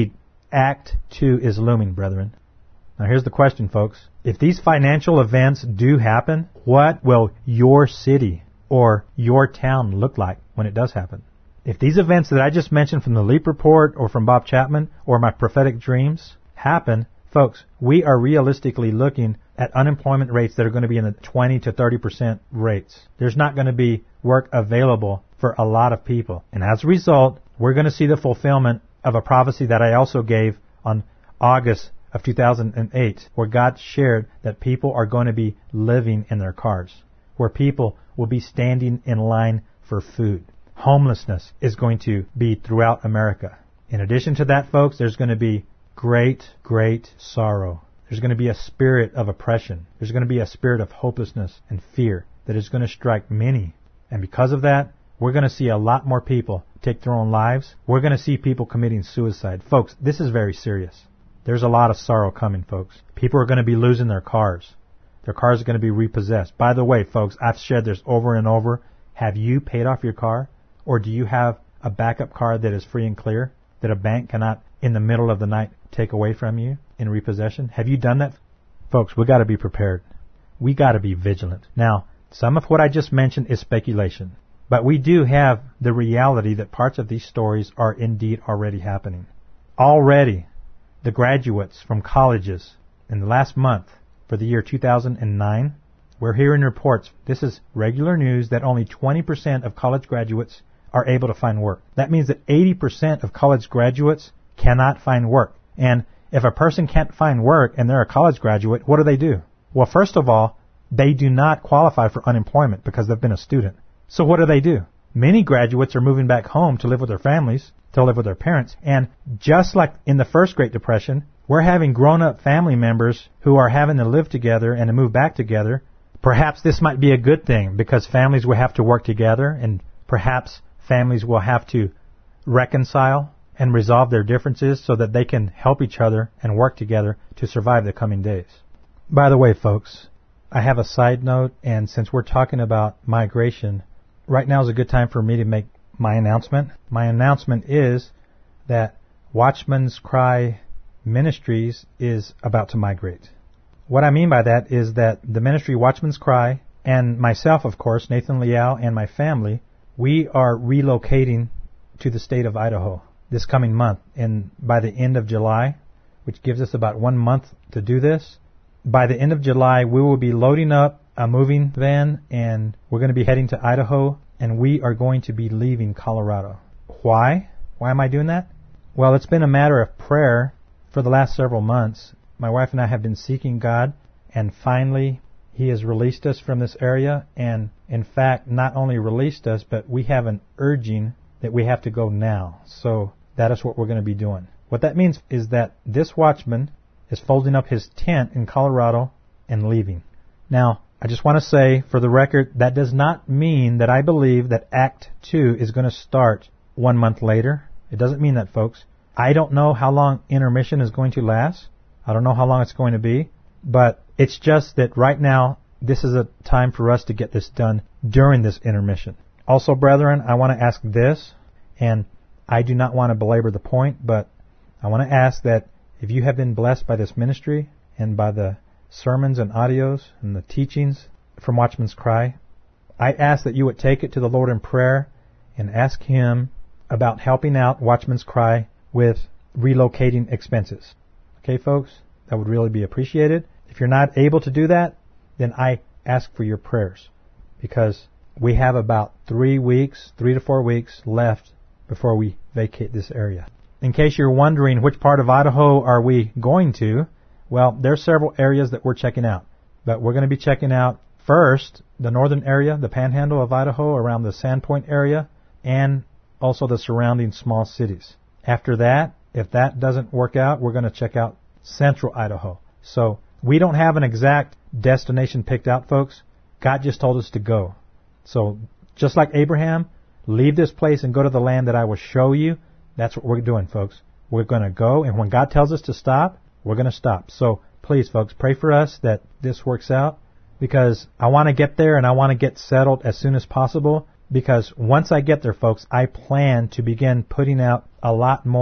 Act two is looming, brethren. Now here's the question, folks. If these financial events do happen, what will your city or your town look like when it does happen? If these events that I just mentioned from the Leap Report or from Bob Chapman or my prophetic dreams happen, folks, we are realistically looking at unemployment rates that are going to be in the twenty to thirty percent rates. There's not going to be work available for a lot of people. And as a result, we're going to see the fulfillment of a prophecy that I also gave on August of two thousand eight, where God shared that people are going to be living in their cars, where people will be standing in line for food. Homelessness is going to be throughout America. In addition to that, folks, there's going to be great, great sorrow. There's going to be a spirit of oppression. There's going to be a spirit of hopelessness and fear that is going to strike many. And because of that, we're going to see a lot more people take their own lives. We're going to see people committing suicide. Folks, this is very serious. There's a lot of sorrow coming, folks. People are going to be losing their cars. Their cars are going to be repossessed. By the way, folks, I've shared this over and over. Have you paid off your car? Or do you have a backup car that is free and clear, that a bank cannot, in the middle of the night, take away from you in repossession? Have you done that? Folks, we got to be prepared. We got to be vigilant. Now, some of what I just mentioned is speculation. But we do have the reality that parts of these stories are indeed already happening. Already, the graduates from colleges in the last month for the year two thousand nine, we're hearing reports, this is regular news, that only twenty percent of college graduates are able to find work. That means that eighty percent of college graduates cannot find work. And if a person can't find work and they're a college graduate, what do they do? Well, first of all, they do not qualify for unemployment because they've been a student. So what do they do? Many graduates are moving back home to live with their families, to live with their parents. And just like in the first Great Depression, we're having grown-up family members who are having to live together and to move back together. Perhaps this might be a good thing because families will have to work together, and perhaps families will have to reconcile and resolve their differences so that they can help each other and work together to survive the coming days. By the way, folks, I have a side note, and since we're talking about migration, right now is a good time for me to make my announcement. My announcement is that Watchman's Cry Ministries is about to migrate. What I mean by that is that the ministry Watchman's Cry and myself, of course, Nathan Liao, and my family, we are relocating to the state of Idaho this coming month. And by the end of July, which gives us about one month to do this, by the end of July, we will be loading up a moving van and we're going to be heading to Idaho, and we are going to be leaving Colorado. Why? Why am I doing that? Well, it's been a matter of prayer for the last several months. My wife and I have been seeking God, and finally He has released us from this area, and in fact, not only released us, but we have an urging that we have to go now. So that is what we're going to be doing. What that means is that this watchman is folding up his tent in Colorado and leaving. Now, I just want to say, for the record, that does not mean that I believe that Act two is going to start one month later. It doesn't mean that, folks. I don't know how long intermission is going to last. I don't know how long it's going to be. But it's just that right now, this is a time for us to get this done during this intermission. Also, brethren, I want to ask this, and I do not want to belabor the point, but I want to ask that if you have been blessed by this ministry and by the sermons and audios and the teachings from Watchman's Cry, I ask that you would take it to the Lord in prayer and ask Him about helping out Watchman's Cry with relocating expenses. Okay, folks? That would really be appreciated. If you're not able to do that, then I ask for your prayers, because we have about three weeks, three to four weeks left before we vacate this area. In case you're wondering which part of Idaho are we going to, well, there's several areas that we're checking out. But we're going to be checking out first the northern area, the panhandle of Idaho, around the Sandpoint area, and also the surrounding small cities. After that, if that doesn't work out, we're going to check out central Idaho. So we don't have an exact destination picked out, folks. God just told us to go. So just like Abraham, leave this place and go to the land that I will show you. That's what we're doing, folks. We're going to go, and when God tells us to stop, we're going to stop. So please, folks, pray for us that this works out, because I want to get there and I want to get settled as soon as possible, because once I get there, folks, I plan to begin putting out a lot more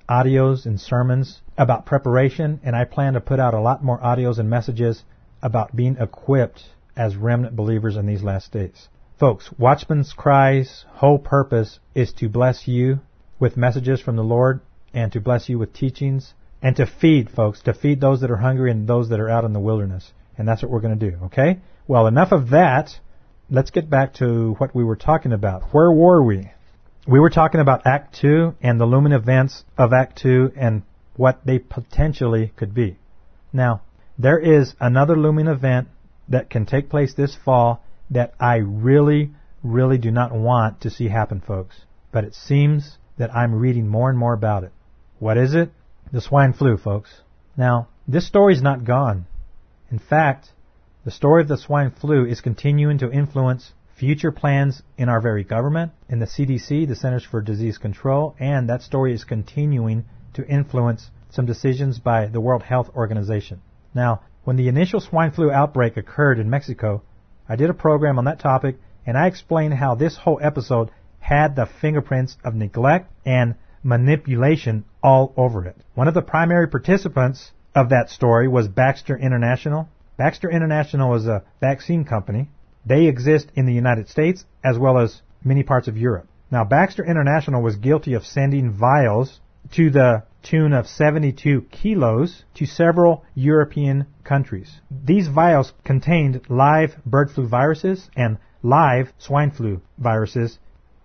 audios and sermons about preparation, and I plan to put out a lot more audios and messages about being equipped as remnant believers in these last days. Folks, Watchman's Cry's whole purpose is to bless you with messages from the Lord and to bless you with teachings and to feed, folks, to feed those that are hungry and those that are out in the wilderness. And that's what we're going to do, okay? Well, enough of that. Let's get back to what we were talking about. Where were we? We were talking about Act two and the looming events of Act two and what they potentially could be. Now, there is another looming event that can take place this fall that I really, really do not want to see happen, folks. But it seems that I'm reading more and more about it. What is it? The swine flu, folks. Now, this story is not gone. In fact, the story of the swine flu is continuing to influence future plans in our very government, in the C D C, the Centers for Disease Control, and that story is continuing to influence some decisions by the World Health Organization. Now, when the initial swine flu outbreak occurred in Mexico, I did a program on that topic, and I explained how this whole episode had the fingerprints of neglect and manipulation all over it. One of the primary participants of that story was Baxter International. Baxter International is a vaccine company. They exist in the United States as well as many parts of Europe. Now, Baxter International was guilty of sending vials to the tune of seventy-two kilos to several European countries. These vials contained live bird flu viruses and live swine flu viruses.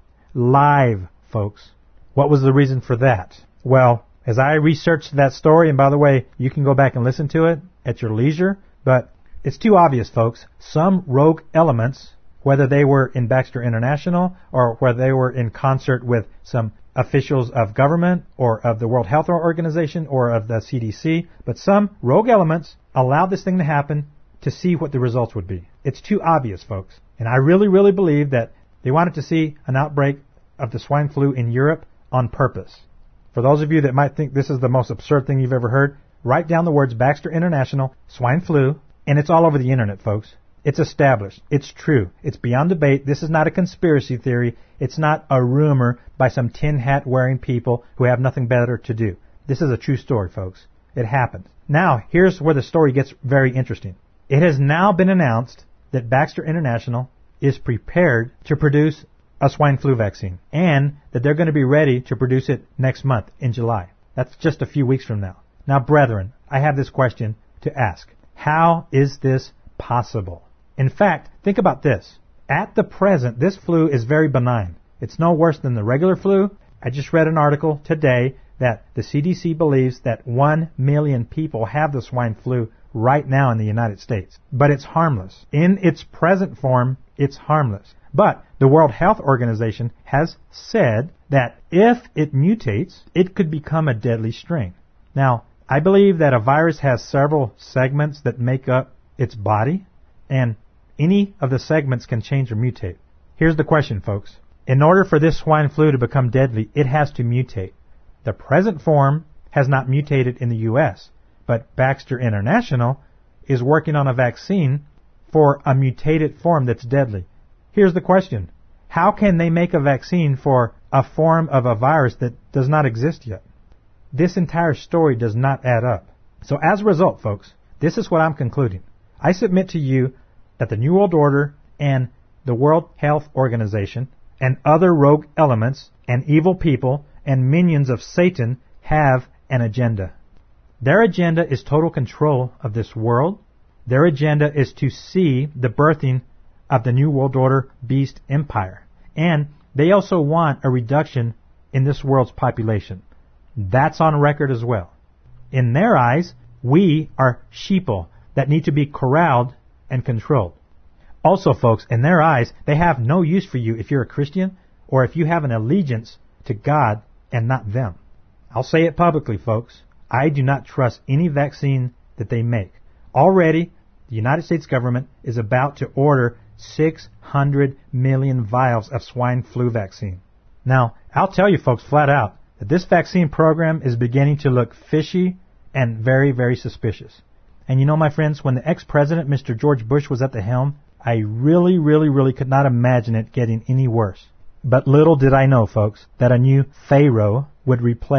Live, folks. What was the reason for that? Well, as I researched that story, and by the way, you can go back and listen to it at your leisure, but it's too obvious, folks. Some rogue elements, whether they were in Baxter International or whether they were in concert with some officials of government or of the World Health Organization or of the C D C, but some rogue elements allowed this thing to happen to see what the results would be. It's too obvious, folks. And I really, really believe that they wanted to see an outbreak of the swine flu in Europe on purpose. For those of you that might think this is the most absurd thing you've ever heard, write down the words Baxter International, swine flu, and it's all over the internet, folks. It's established. It's true. It's beyond debate. This is not a conspiracy theory. It's not a rumor by some tin hat wearing people who have nothing better to do. This is a true story, folks. It happened. Now, here's where the story gets very interesting. It has now been announced that Baxter International is prepared to produce a swine flu vaccine and that they're going to be ready to produce it next month in July. That's just a few weeks from now. Now, brethren, I have this question to ask. How is this possible? In fact, think about this. At the present, this flu is very benign. It's no worse than the regular flu. I just read an article today that the C D C believes that one million people have the swine flu right now in the United States. But it's harmless. In its present form, it's harmless. But the World Health Organization has said that if it mutates, it could become a deadly strain. Now, I believe that a virus has several segments that make up its body, and any of the segments can change or mutate. Here's the question, folks. In order for this swine flu to become deadly, it has to mutate. The present form has not mutated in the U S, but Baxter International is working on a vaccine for a mutated form that's deadly. Here's the question. How can they make a vaccine for a form of a virus that does not exist yet? This entire story does not add up. So as a result, folks, this is what I'm concluding. I submit to you that the New World Order and the World Health Organization and other rogue elements and evil people and minions of Satan have an agenda. Their agenda is total control of this world. Their agenda is to see the birthing of the New World Order beast empire. And they also want a reduction in this world's population. That's on record as well. In their eyes, we are sheeple that need to be corralled and controlled. Also, folks, in their eyes, they have no use for you if you're a Christian or if you have an allegiance to God and not them. I'll say it publicly, folks. I do not trust any vaccine that they make. Already, the United States government is about to order six hundred million vials of swine flu vaccine. Now, I'll tell you folks flat out that this vaccine program is beginning to look fishy and very, very suspicious. And you know, my friends, when the ex-president, Mister George Bush, was at the helm, I really, really, really could not imagine it getting any worse. But little did I know, folks, that a new pharaoh would replace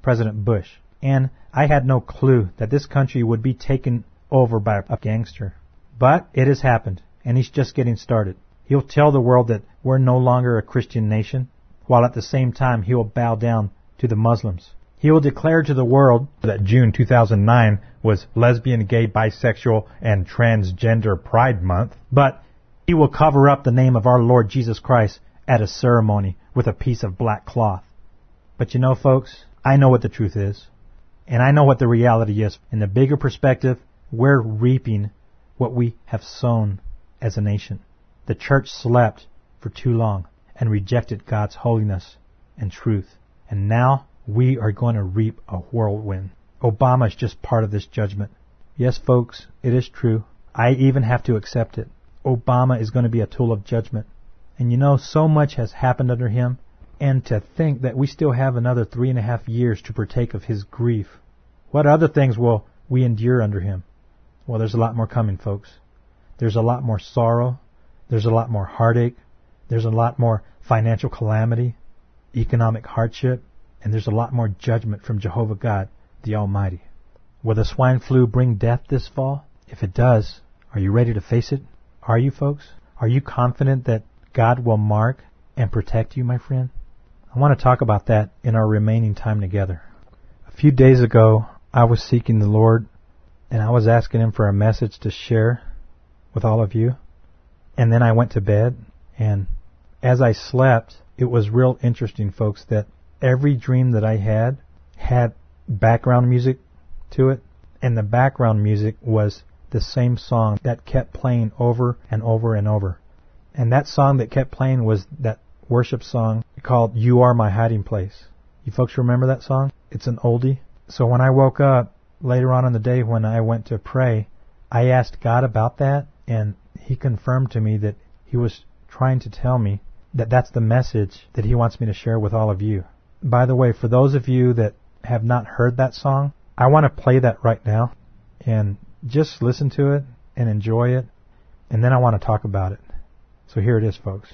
President Bush. And I had no clue that this country would be taken over by a gangster. But it has happened, and he's just getting started. He'll tell the world that we're no longer a Christian nation, while at the same time he will bow down to the Muslims. He will declare to the world that June two thousand nine was Lesbian, Gay, Bisexual, and Transgender Pride Month, but he will cover up the name of our Lord Jesus Christ at a ceremony with a piece of black cloth. But you know, folks, I know what the truth is, and I know what the reality is. In the bigger perspective, we're reaping what we have sown as a nation. The church slept for too long and rejected God's holiness and truth. And now we are going to reap a whirlwind. Obama is just part of this judgment. Yes, folks, it is true. I even have to accept it. Obama is going to be a tool of judgment. And you know, so much has happened under him. And to think that we still have another three and a half years to partake of his grief. What other things will we endure under him? Well, there's a lot more coming, folks. There's a lot more sorrow. There's a lot more heartache. There's a lot more financial calamity, economic hardship, and there's a lot more judgment from Jehovah God, the Almighty. Will the swine flu bring death this fall? If it does, are you ready to face it? Are you, folks? Are you confident that God will mark and protect you, my friend? I want to talk about that in our remaining time together. A few days ago, I was seeking the Lord, and I was asking Him for a message to share with all of you. And then I went to bed, and as I slept, it was real interesting, folks, that every dream that I had had background music to it, and the background music was the same song that kept playing over and over and over. And that song that kept playing was that worship song called You Are My Hiding Place. You folks remember that song? It's an oldie. So when I woke up later on in the day when I went to pray, I asked God about that, and He confirmed to me that He was trying to tell me that that's the message that He wants me to share with all of you. By the way, for those of you that have not heard that song, I want to play that right now, and just listen to it and enjoy it, and then I want to talk about it. So here it is, folks.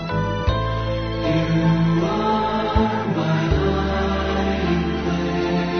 You are my hiding place.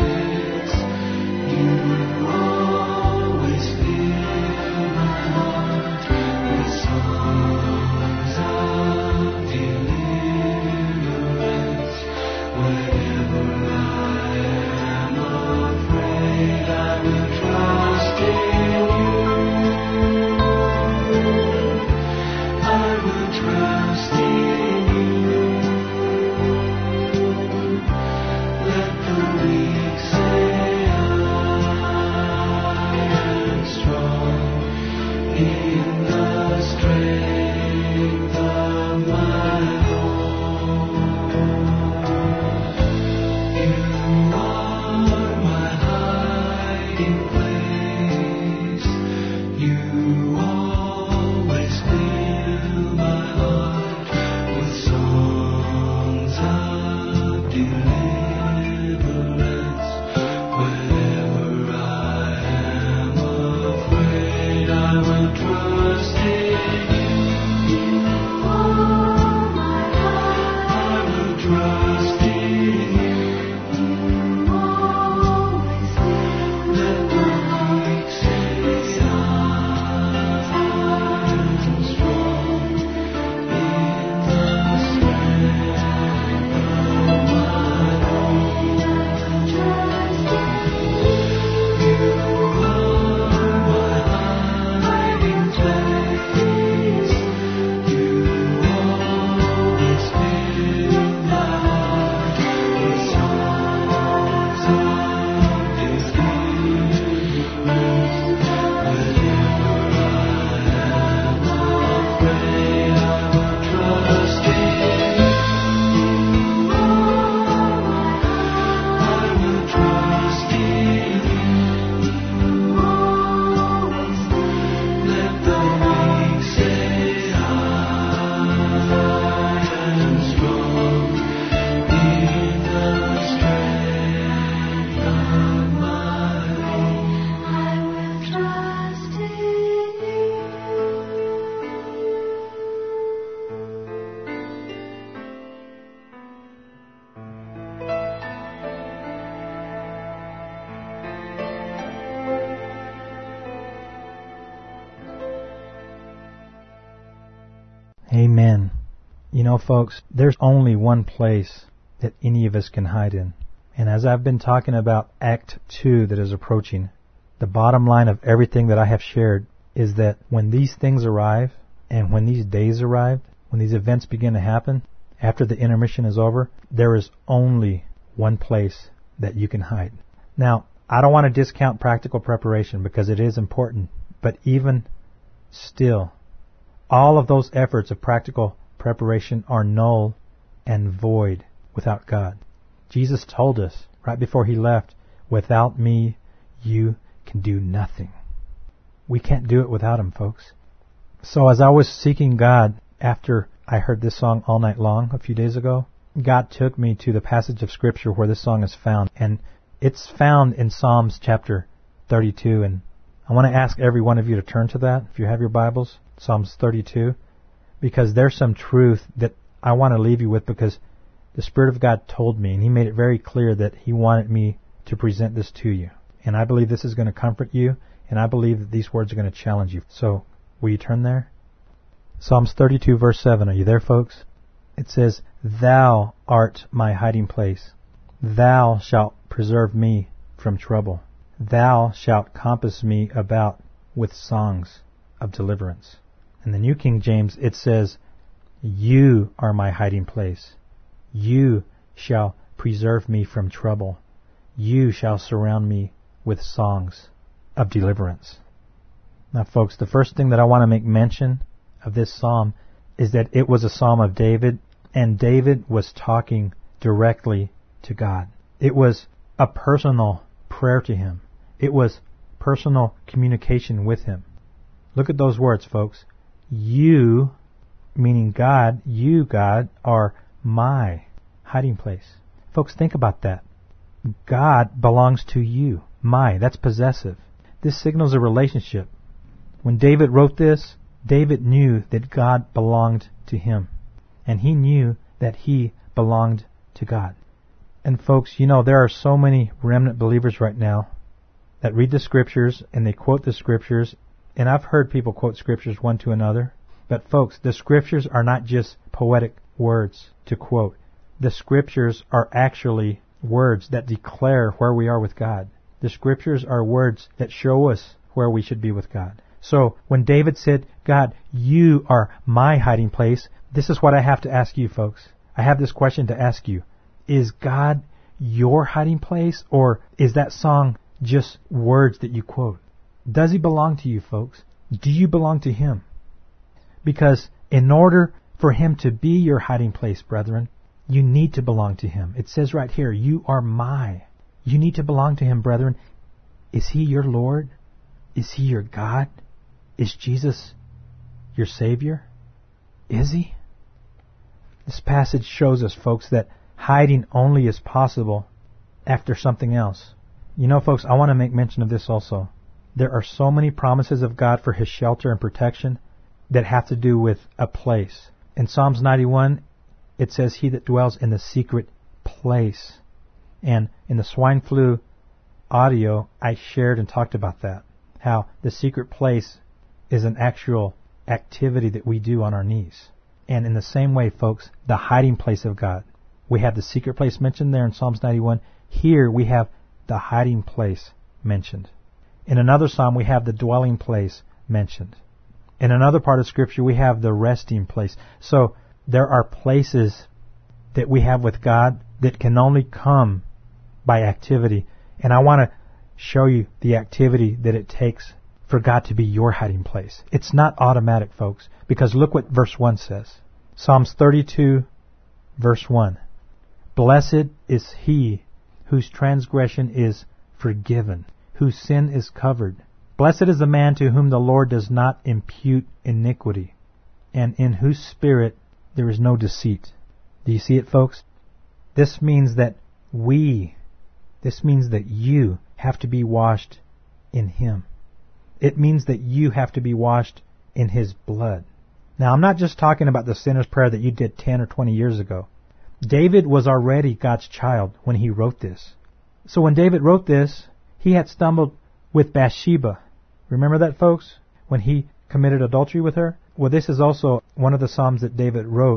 folks, there's only one place that any of us can hide in. And as I've been talking about Act two that is approaching, the bottom line of everything that I have shared is that when these things arrive, and when these days arrive, when these events begin to happen, after the intermission is over, there is only one place that you can hide. Now, I don't want to discount practical preparation because it is important, but even still, all of those efforts of practical preparation are null and void without God. Jesus told us right before He left, without me, you can do nothing. We can't do it without Him, folks. So as I was seeking God after I heard this song all night long a few days ago, God took me to the passage of Scripture where this song is found. And it's found in Psalms chapter thirty-two. And I want to ask every one of you to turn to that, if you have your Bibles, Psalms thirty-two, because there's some truth that I want to leave you with, because the Spirit of God told me, and He made it very clear that He wanted me to present this to you. And I believe this is going to comfort you, and I believe that these words are going to challenge you. So, will you turn there? Psalms thirty-two, verse seven. Are you there, folks? It says, Thou art my hiding place. Thou shalt preserve me from trouble. Thou shalt compass me about with songs of deliverance. In the New King James, it says, You are my hiding place. You shall preserve me from trouble. You shall surround me with songs of deliverance. Now, folks, the first thing that I want to make mention of this psalm is that it was a psalm of David, and David was talking directly to God. It was a personal prayer to Him. It was personal communication with Him. Look at those words, folks. You, meaning God, you, God, are my hiding place. Folks, think about that. God belongs to you. My, that's possessive. This signals a relationship. When David wrote this, David knew that God belonged to him. And he knew that he belonged to God. And folks, you know, there are so many remnant believers right now that read the Scriptures and they quote the Scriptures. And I've heard people quote Scriptures one to another. But folks, the Scriptures are not just poetic words to quote. The Scriptures are actually words that declare where we are with God. The Scriptures are words that show us where we should be with God. So when David said, God, you are my hiding place, this is what I have to ask you, folks. I have this question to ask you. Is God your hiding place, or is that song just words that you quote? Does He belong to you, folks? Do you belong to Him? Because in order for Him to be your hiding place, brethren, you need to belong to Him. It says right here, you are my. You need to belong to Him, brethren. Is He your Lord? Is He your God? Is Jesus your Savior? Is He? This passage shows us, folks, that hiding only is possible after something else. You know, folks, I want to make mention of this also. There are so many promises of God for His shelter and protection that have to do with a place. In Psalms ninety-one, it says, He that dwells in the secret place. And in the swine flu audio, I shared and talked about that. How the secret place is an actual activity that we do on our knees. And in the same way, folks, the hiding place of God. We have the secret place mentioned there in Psalms ninety-one. Here we have the hiding place mentioned. In another psalm, we have the dwelling place mentioned. In another part of Scripture, we have the resting place. So there are places that we have with God that can only come by activity. And I want to show you the activity that it takes for God to be your hiding place. It's not automatic, folks, because look what verse one says. Psalms thirty-two, verse one. Blessed is he whose transgression is forgiven, whose sin is covered. Blessed is the man to whom the Lord does not impute iniquity, and in whose spirit there is no deceit. Do you see it, folks? This means that we, this means that you have to be washed in Him. It means that you have to be washed in His blood. Now, I'm not just talking about the sinner's prayer that you did ten or twenty years ago. David was already God's child when he wrote this. So when David wrote this, he had stumbled with Bathsheba. Remember that, folks? When he committed adultery with her? Well, this is also one of the Psalms that David wrote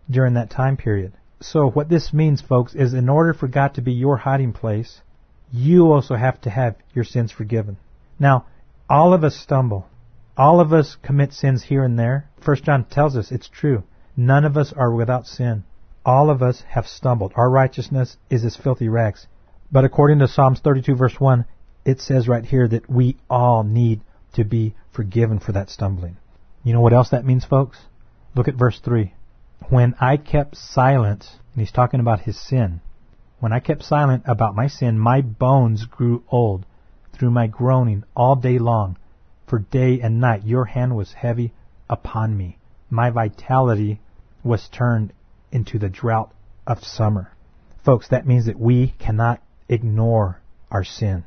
during that time period. So what this means, folks, is in order for God to be your hiding place, you also have to have your sins forgiven. Now, all of us stumble. All of us commit sins here and there. First John tells us it's true. None of us are without sin. All of us have stumbled. Our righteousness is as filthy rags. But according to Psalms thirty-two verse one, it says right here that we all need to be forgiven for that stumbling. You know what else that means, folks? Look at verse three. When I kept silent, and he's talking about his sin, when I kept silent about my sin, my bones grew old through my groaning all day long. For day and night your hand was heavy upon me. My vitality was turned into the drought of summer. Folks, that means that we cannot ignore our sin.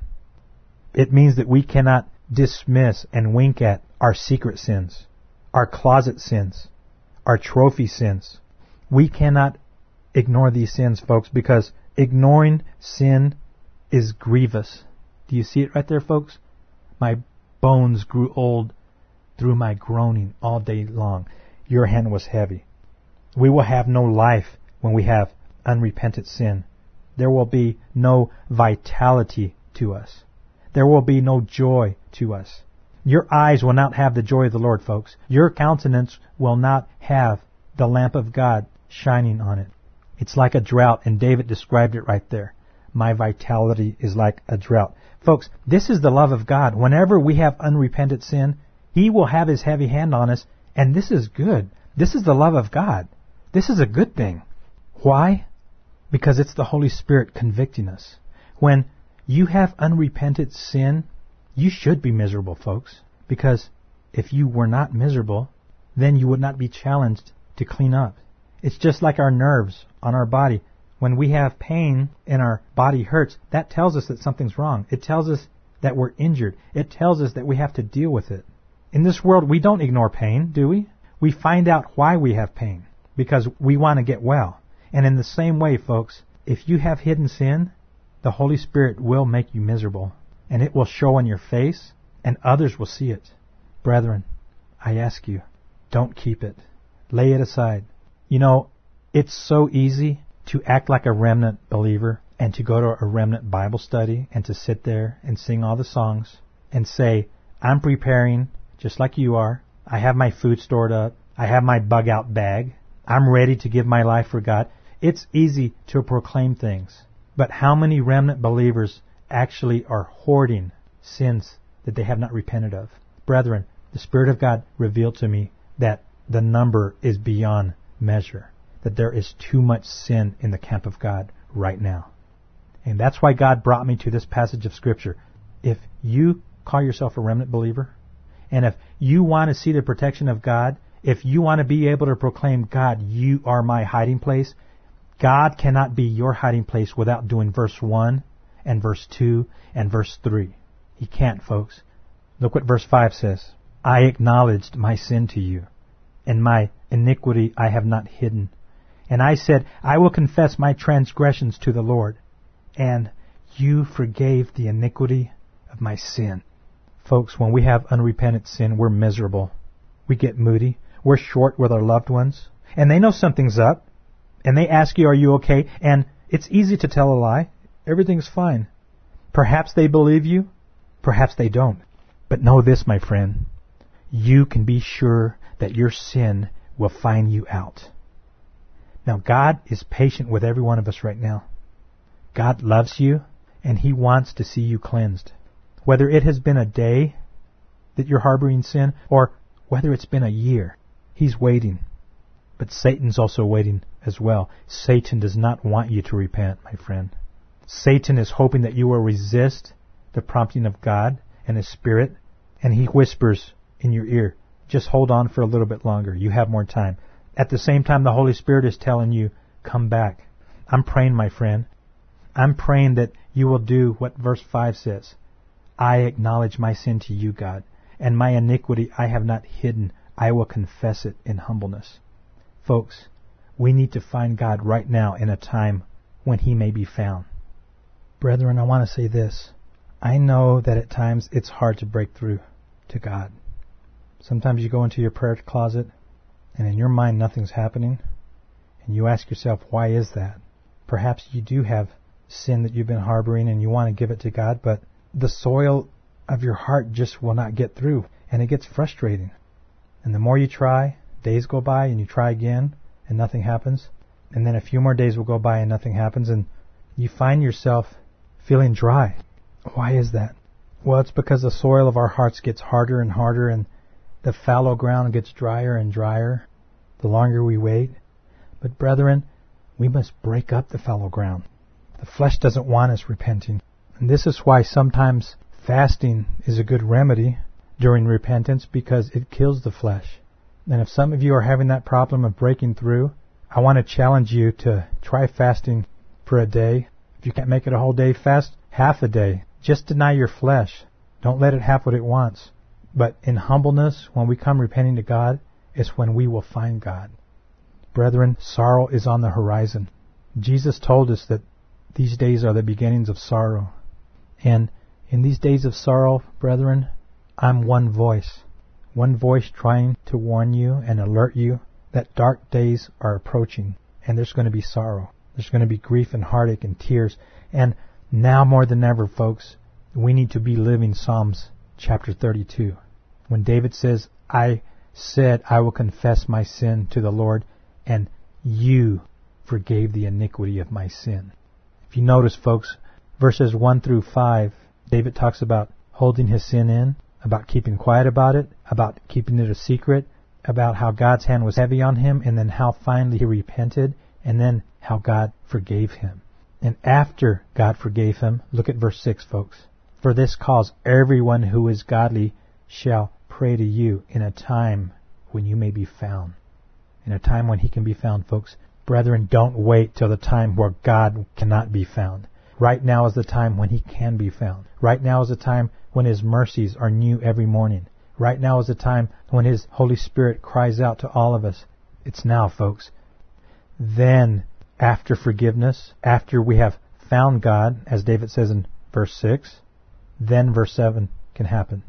It means that we cannot dismiss and wink at our secret sins, our closet sins, our trophy sins. We cannot ignore these sins, folks, because ignoring sin is grievous. Do you see it right there, folks? My bones grew old through my groaning all day long. Your hand was heavy. We will have no life when we have unrepentant sin. There will be no vitality to us. There will be no joy to us. Your eyes will not have the joy of the Lord, folks. Your countenance will not have the lamp of God shining on it. It's like a drought, and David described it right there. My vitality is like a drought. Folks, this is the love of God. Whenever we have unrepentant sin, He will have His heavy hand on us, and this is good. This is the love of God. This is a good thing. Why? Because it's the Holy Spirit convicting us. When you have unrepentant sin, you should be miserable, folks. Because if you were not miserable, then you would not be challenged to clean up. It's just like our nerves on our body. When we have pain and our body hurts, that tells us that something's wrong. It tells us that we're injured. It tells us that we have to deal with it. In this world, we don't ignore pain, do we? We find out why we have pain, because we want to get well. And in the same way, folks, if you have hidden sin, the Holy Spirit will make you miserable, and it will show on your face, and others will see it. Brethren, I ask you, don't keep it. Lay it aside. You know, it's so easy to act like a remnant believer and to go to a remnant Bible study and to sit there and sing all the songs and say, I'm preparing just like you are. I have my food stored up. I have my bug out bag. I'm ready to give my life for God. It's easy to proclaim things. But how many remnant believers actually are hoarding sins that they have not repented of? Brethren, the Spirit of God revealed to me that the number is beyond measure, that there is too much sin in the camp of God right now. And that's why God brought me to this passage of Scripture. If you call yourself a remnant believer, and if you want to see the protection of God, if you want to be able to proclaim, God, you are my hiding place, God cannot be your hiding place without doing verse one and verse two and verse three. He can't, folks. Look what verse five says. I acknowledged my sin to you, and my iniquity I have not hidden. And I said, I will confess my transgressions to the Lord, and you forgave the iniquity of my sin. Folks, when we have unrepentant sin, we're miserable. We get moody. We're short with our loved ones, and they know something's up. And they ask you, are you okay? And it's easy to tell a lie. Everything's fine. Perhaps they believe you. Perhaps they don't. But know this, my friend. You can be sure that your sin will find you out. Now, God is patient with every one of us right now. God loves you, and He wants to see you cleansed. Whether it has been a day that you're harboring sin, or whether it's been a year, He's waiting. But Satan's also waiting as well. Satan does not want you to repent, my friend. Satan is hoping that you will resist the prompting of God and His Spirit, and he whispers in your ear, just hold on for a little bit longer. You have more time. At the same time, the Holy Spirit is telling you, come back. I'm praying, my friend. I'm praying that you will do what verse five says. I acknowledge my sin to you, God, and my iniquity I have not hidden. I will confess it in humbleness. Folks, we need to find God right now in a time when He may be found. Brethren, I want to say this. I know that at times it's hard to break through to God. Sometimes you go into your prayer closet and in your mind nothing's happening. And you ask yourself, why is that? Perhaps you do have sin that you've been harboring and you want to give it to God, but the soil of your heart just will not get through, and it gets frustrating. And the more you try, days go by and you try again and nothing happens. And then a few more days will go by and nothing happens, and you find yourself feeling dry. Why is that? Well, it's because the soil of our hearts gets harder and harder, and the fallow ground gets drier and drier the longer we wait. But brethren, we must break up the fallow ground. The flesh doesn't want us repenting. And this is why sometimes fasting is a good remedy during repentance, because it kills the flesh. And if some of you are having that problem of breaking through, I want to challenge you to try fasting for a day. If you can't make it a whole day, fast half a day. Just deny your flesh. Don't let it have what it wants. But in humbleness, when we come repenting to God, it's when we will find God. Brethren, sorrow is on the horizon. Jesus told us that these days are the beginnings of sorrow. And in these days of sorrow, brethren, I'm one voice. One voice trying to warn you and alert you that dark days are approaching, and there's going to be sorrow. There's going to be grief and heartache and tears. And now more than ever, folks, we need to be living Psalms chapter thirty-two. When David says, I said I will confess my sin to the Lord, and you forgave the iniquity of my sin. If you notice, folks, verses one through five, David talks about holding his sin in, about keeping quiet about it, about keeping it a secret, about how God's hand was heavy on him, and then how finally he repented, and then how God forgave him. And after God forgave him, look at verse six, folks. For this cause everyone who is godly shall pray to you in a time when you may be found. In a time when he can be found, folks. Brethren, don't wait till the time where God cannot be found. Right now is the time when he can be found. Right now is the time when his mercies are new every morning. Right now is the time when his Holy Spirit cries out to all of us. It's now, folks. Then, after forgiveness, after we have found God, as David says in verse six, then verse seven can happen.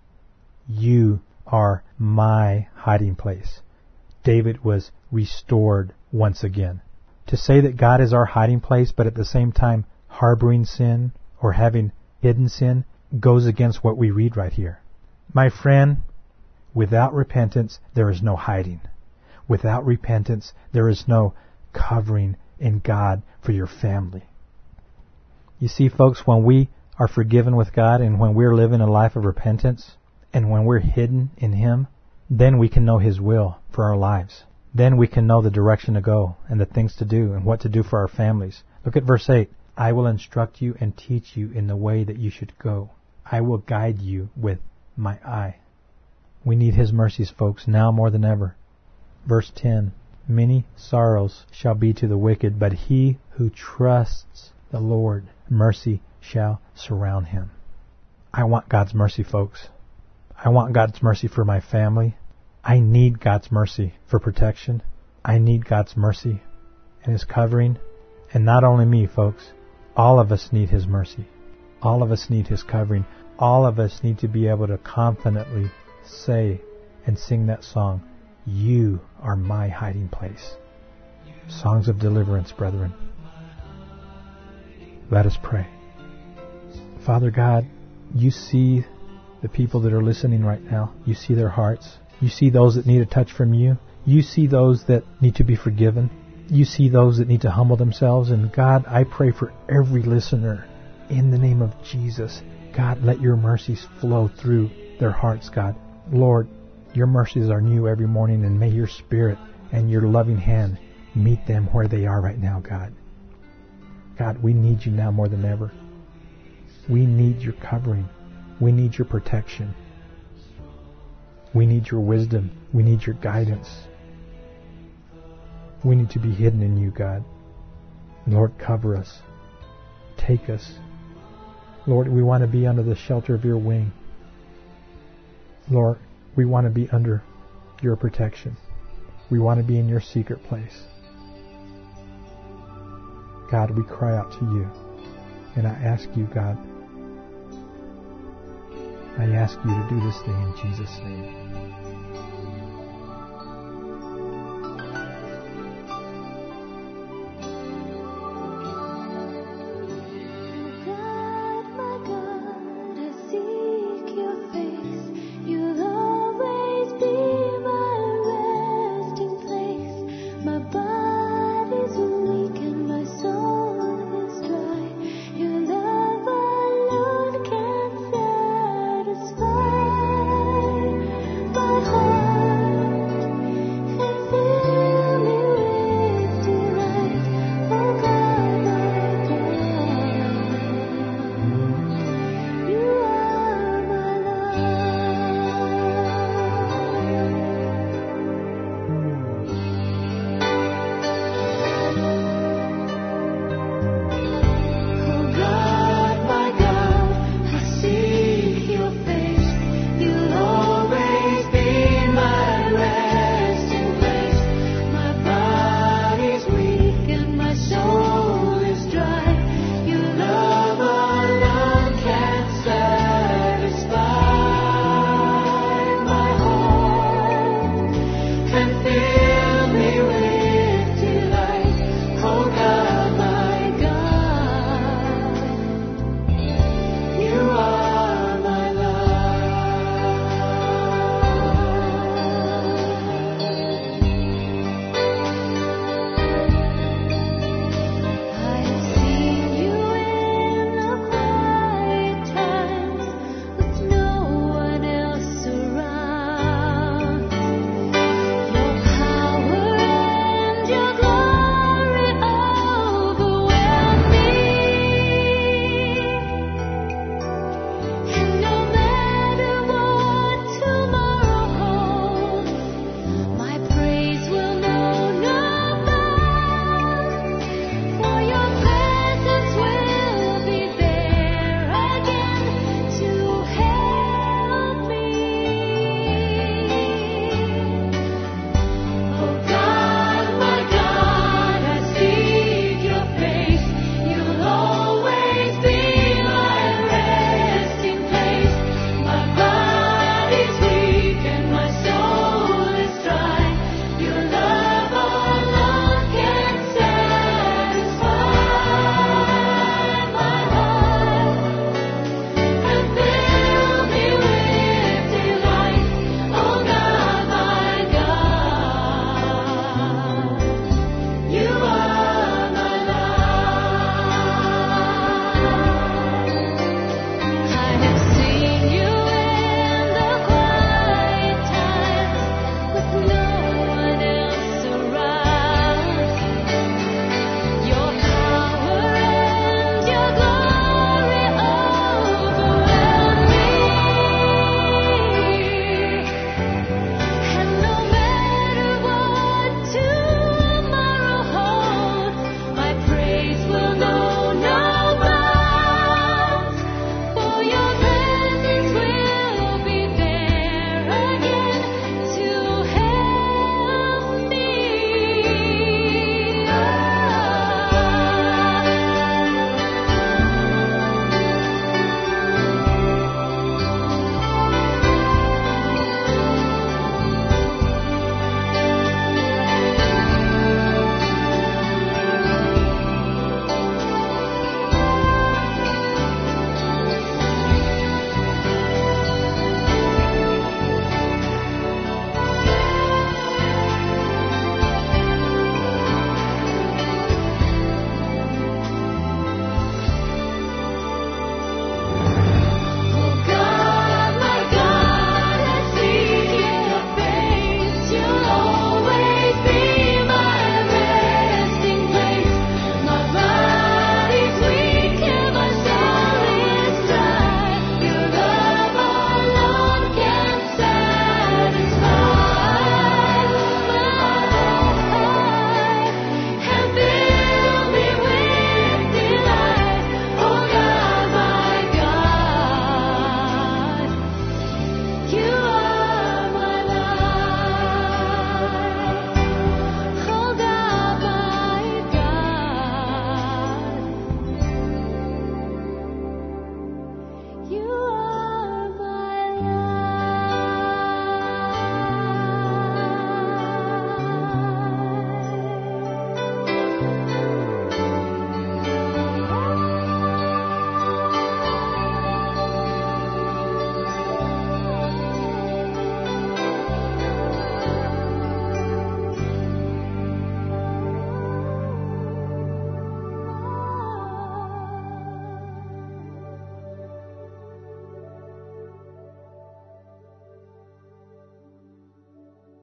You are my hiding place. David was restored once again. To say that God is our hiding place, but at the same time harboring sin or having hidden sin, goes against what we read right here. My friend, without repentance, there is no hiding. Without repentance, there is no covering in God for your family. You see, folks, when we are forgiven with God and when we're living a life of repentance and when we're hidden in him, then we can know his will for our lives. Then we can know the direction to go and the things to do and what to do for our families. Look at verse eight. I will instruct you and teach you in the way that you should go. I will guide you with my eye. We need his mercies, folks, now more than ever. Verse ten. Many sorrows shall be to the wicked, but he who trusts the Lord, mercy shall surround him. I want God's mercy, folks. I want God's mercy for my family. I need God's mercy for protection. I need God's mercy and his covering. And not only me, folks. All of us need his mercy. All of us need his covering. All of us need to be able to confidently say and sing that song, you are my hiding place. Songs of deliverance, brethren. Let us pray. Father God, you see the people that are listening right now. You see their hearts. You see those that need a touch from you. You see those that need to be forgiven. You see those that need to humble themselves. And God, I pray for every listener in the name of Jesus. God, let your mercies flow through their hearts, God. Lord, your mercies are new every morning, and may your Spirit and your loving hand meet them where they are right now, God. God, we need you now more than ever. We need your covering. We need your protection. We need your wisdom. We need your guidance. We need to be hidden in you, God. Lord, cover us. Take us. Lord, we want to be under the shelter of your wing. Lord, we want to be under your protection. We want to be in your secret place. God, we cry out to you. And I ask you, God, I ask you to do this thing in Jesus' name.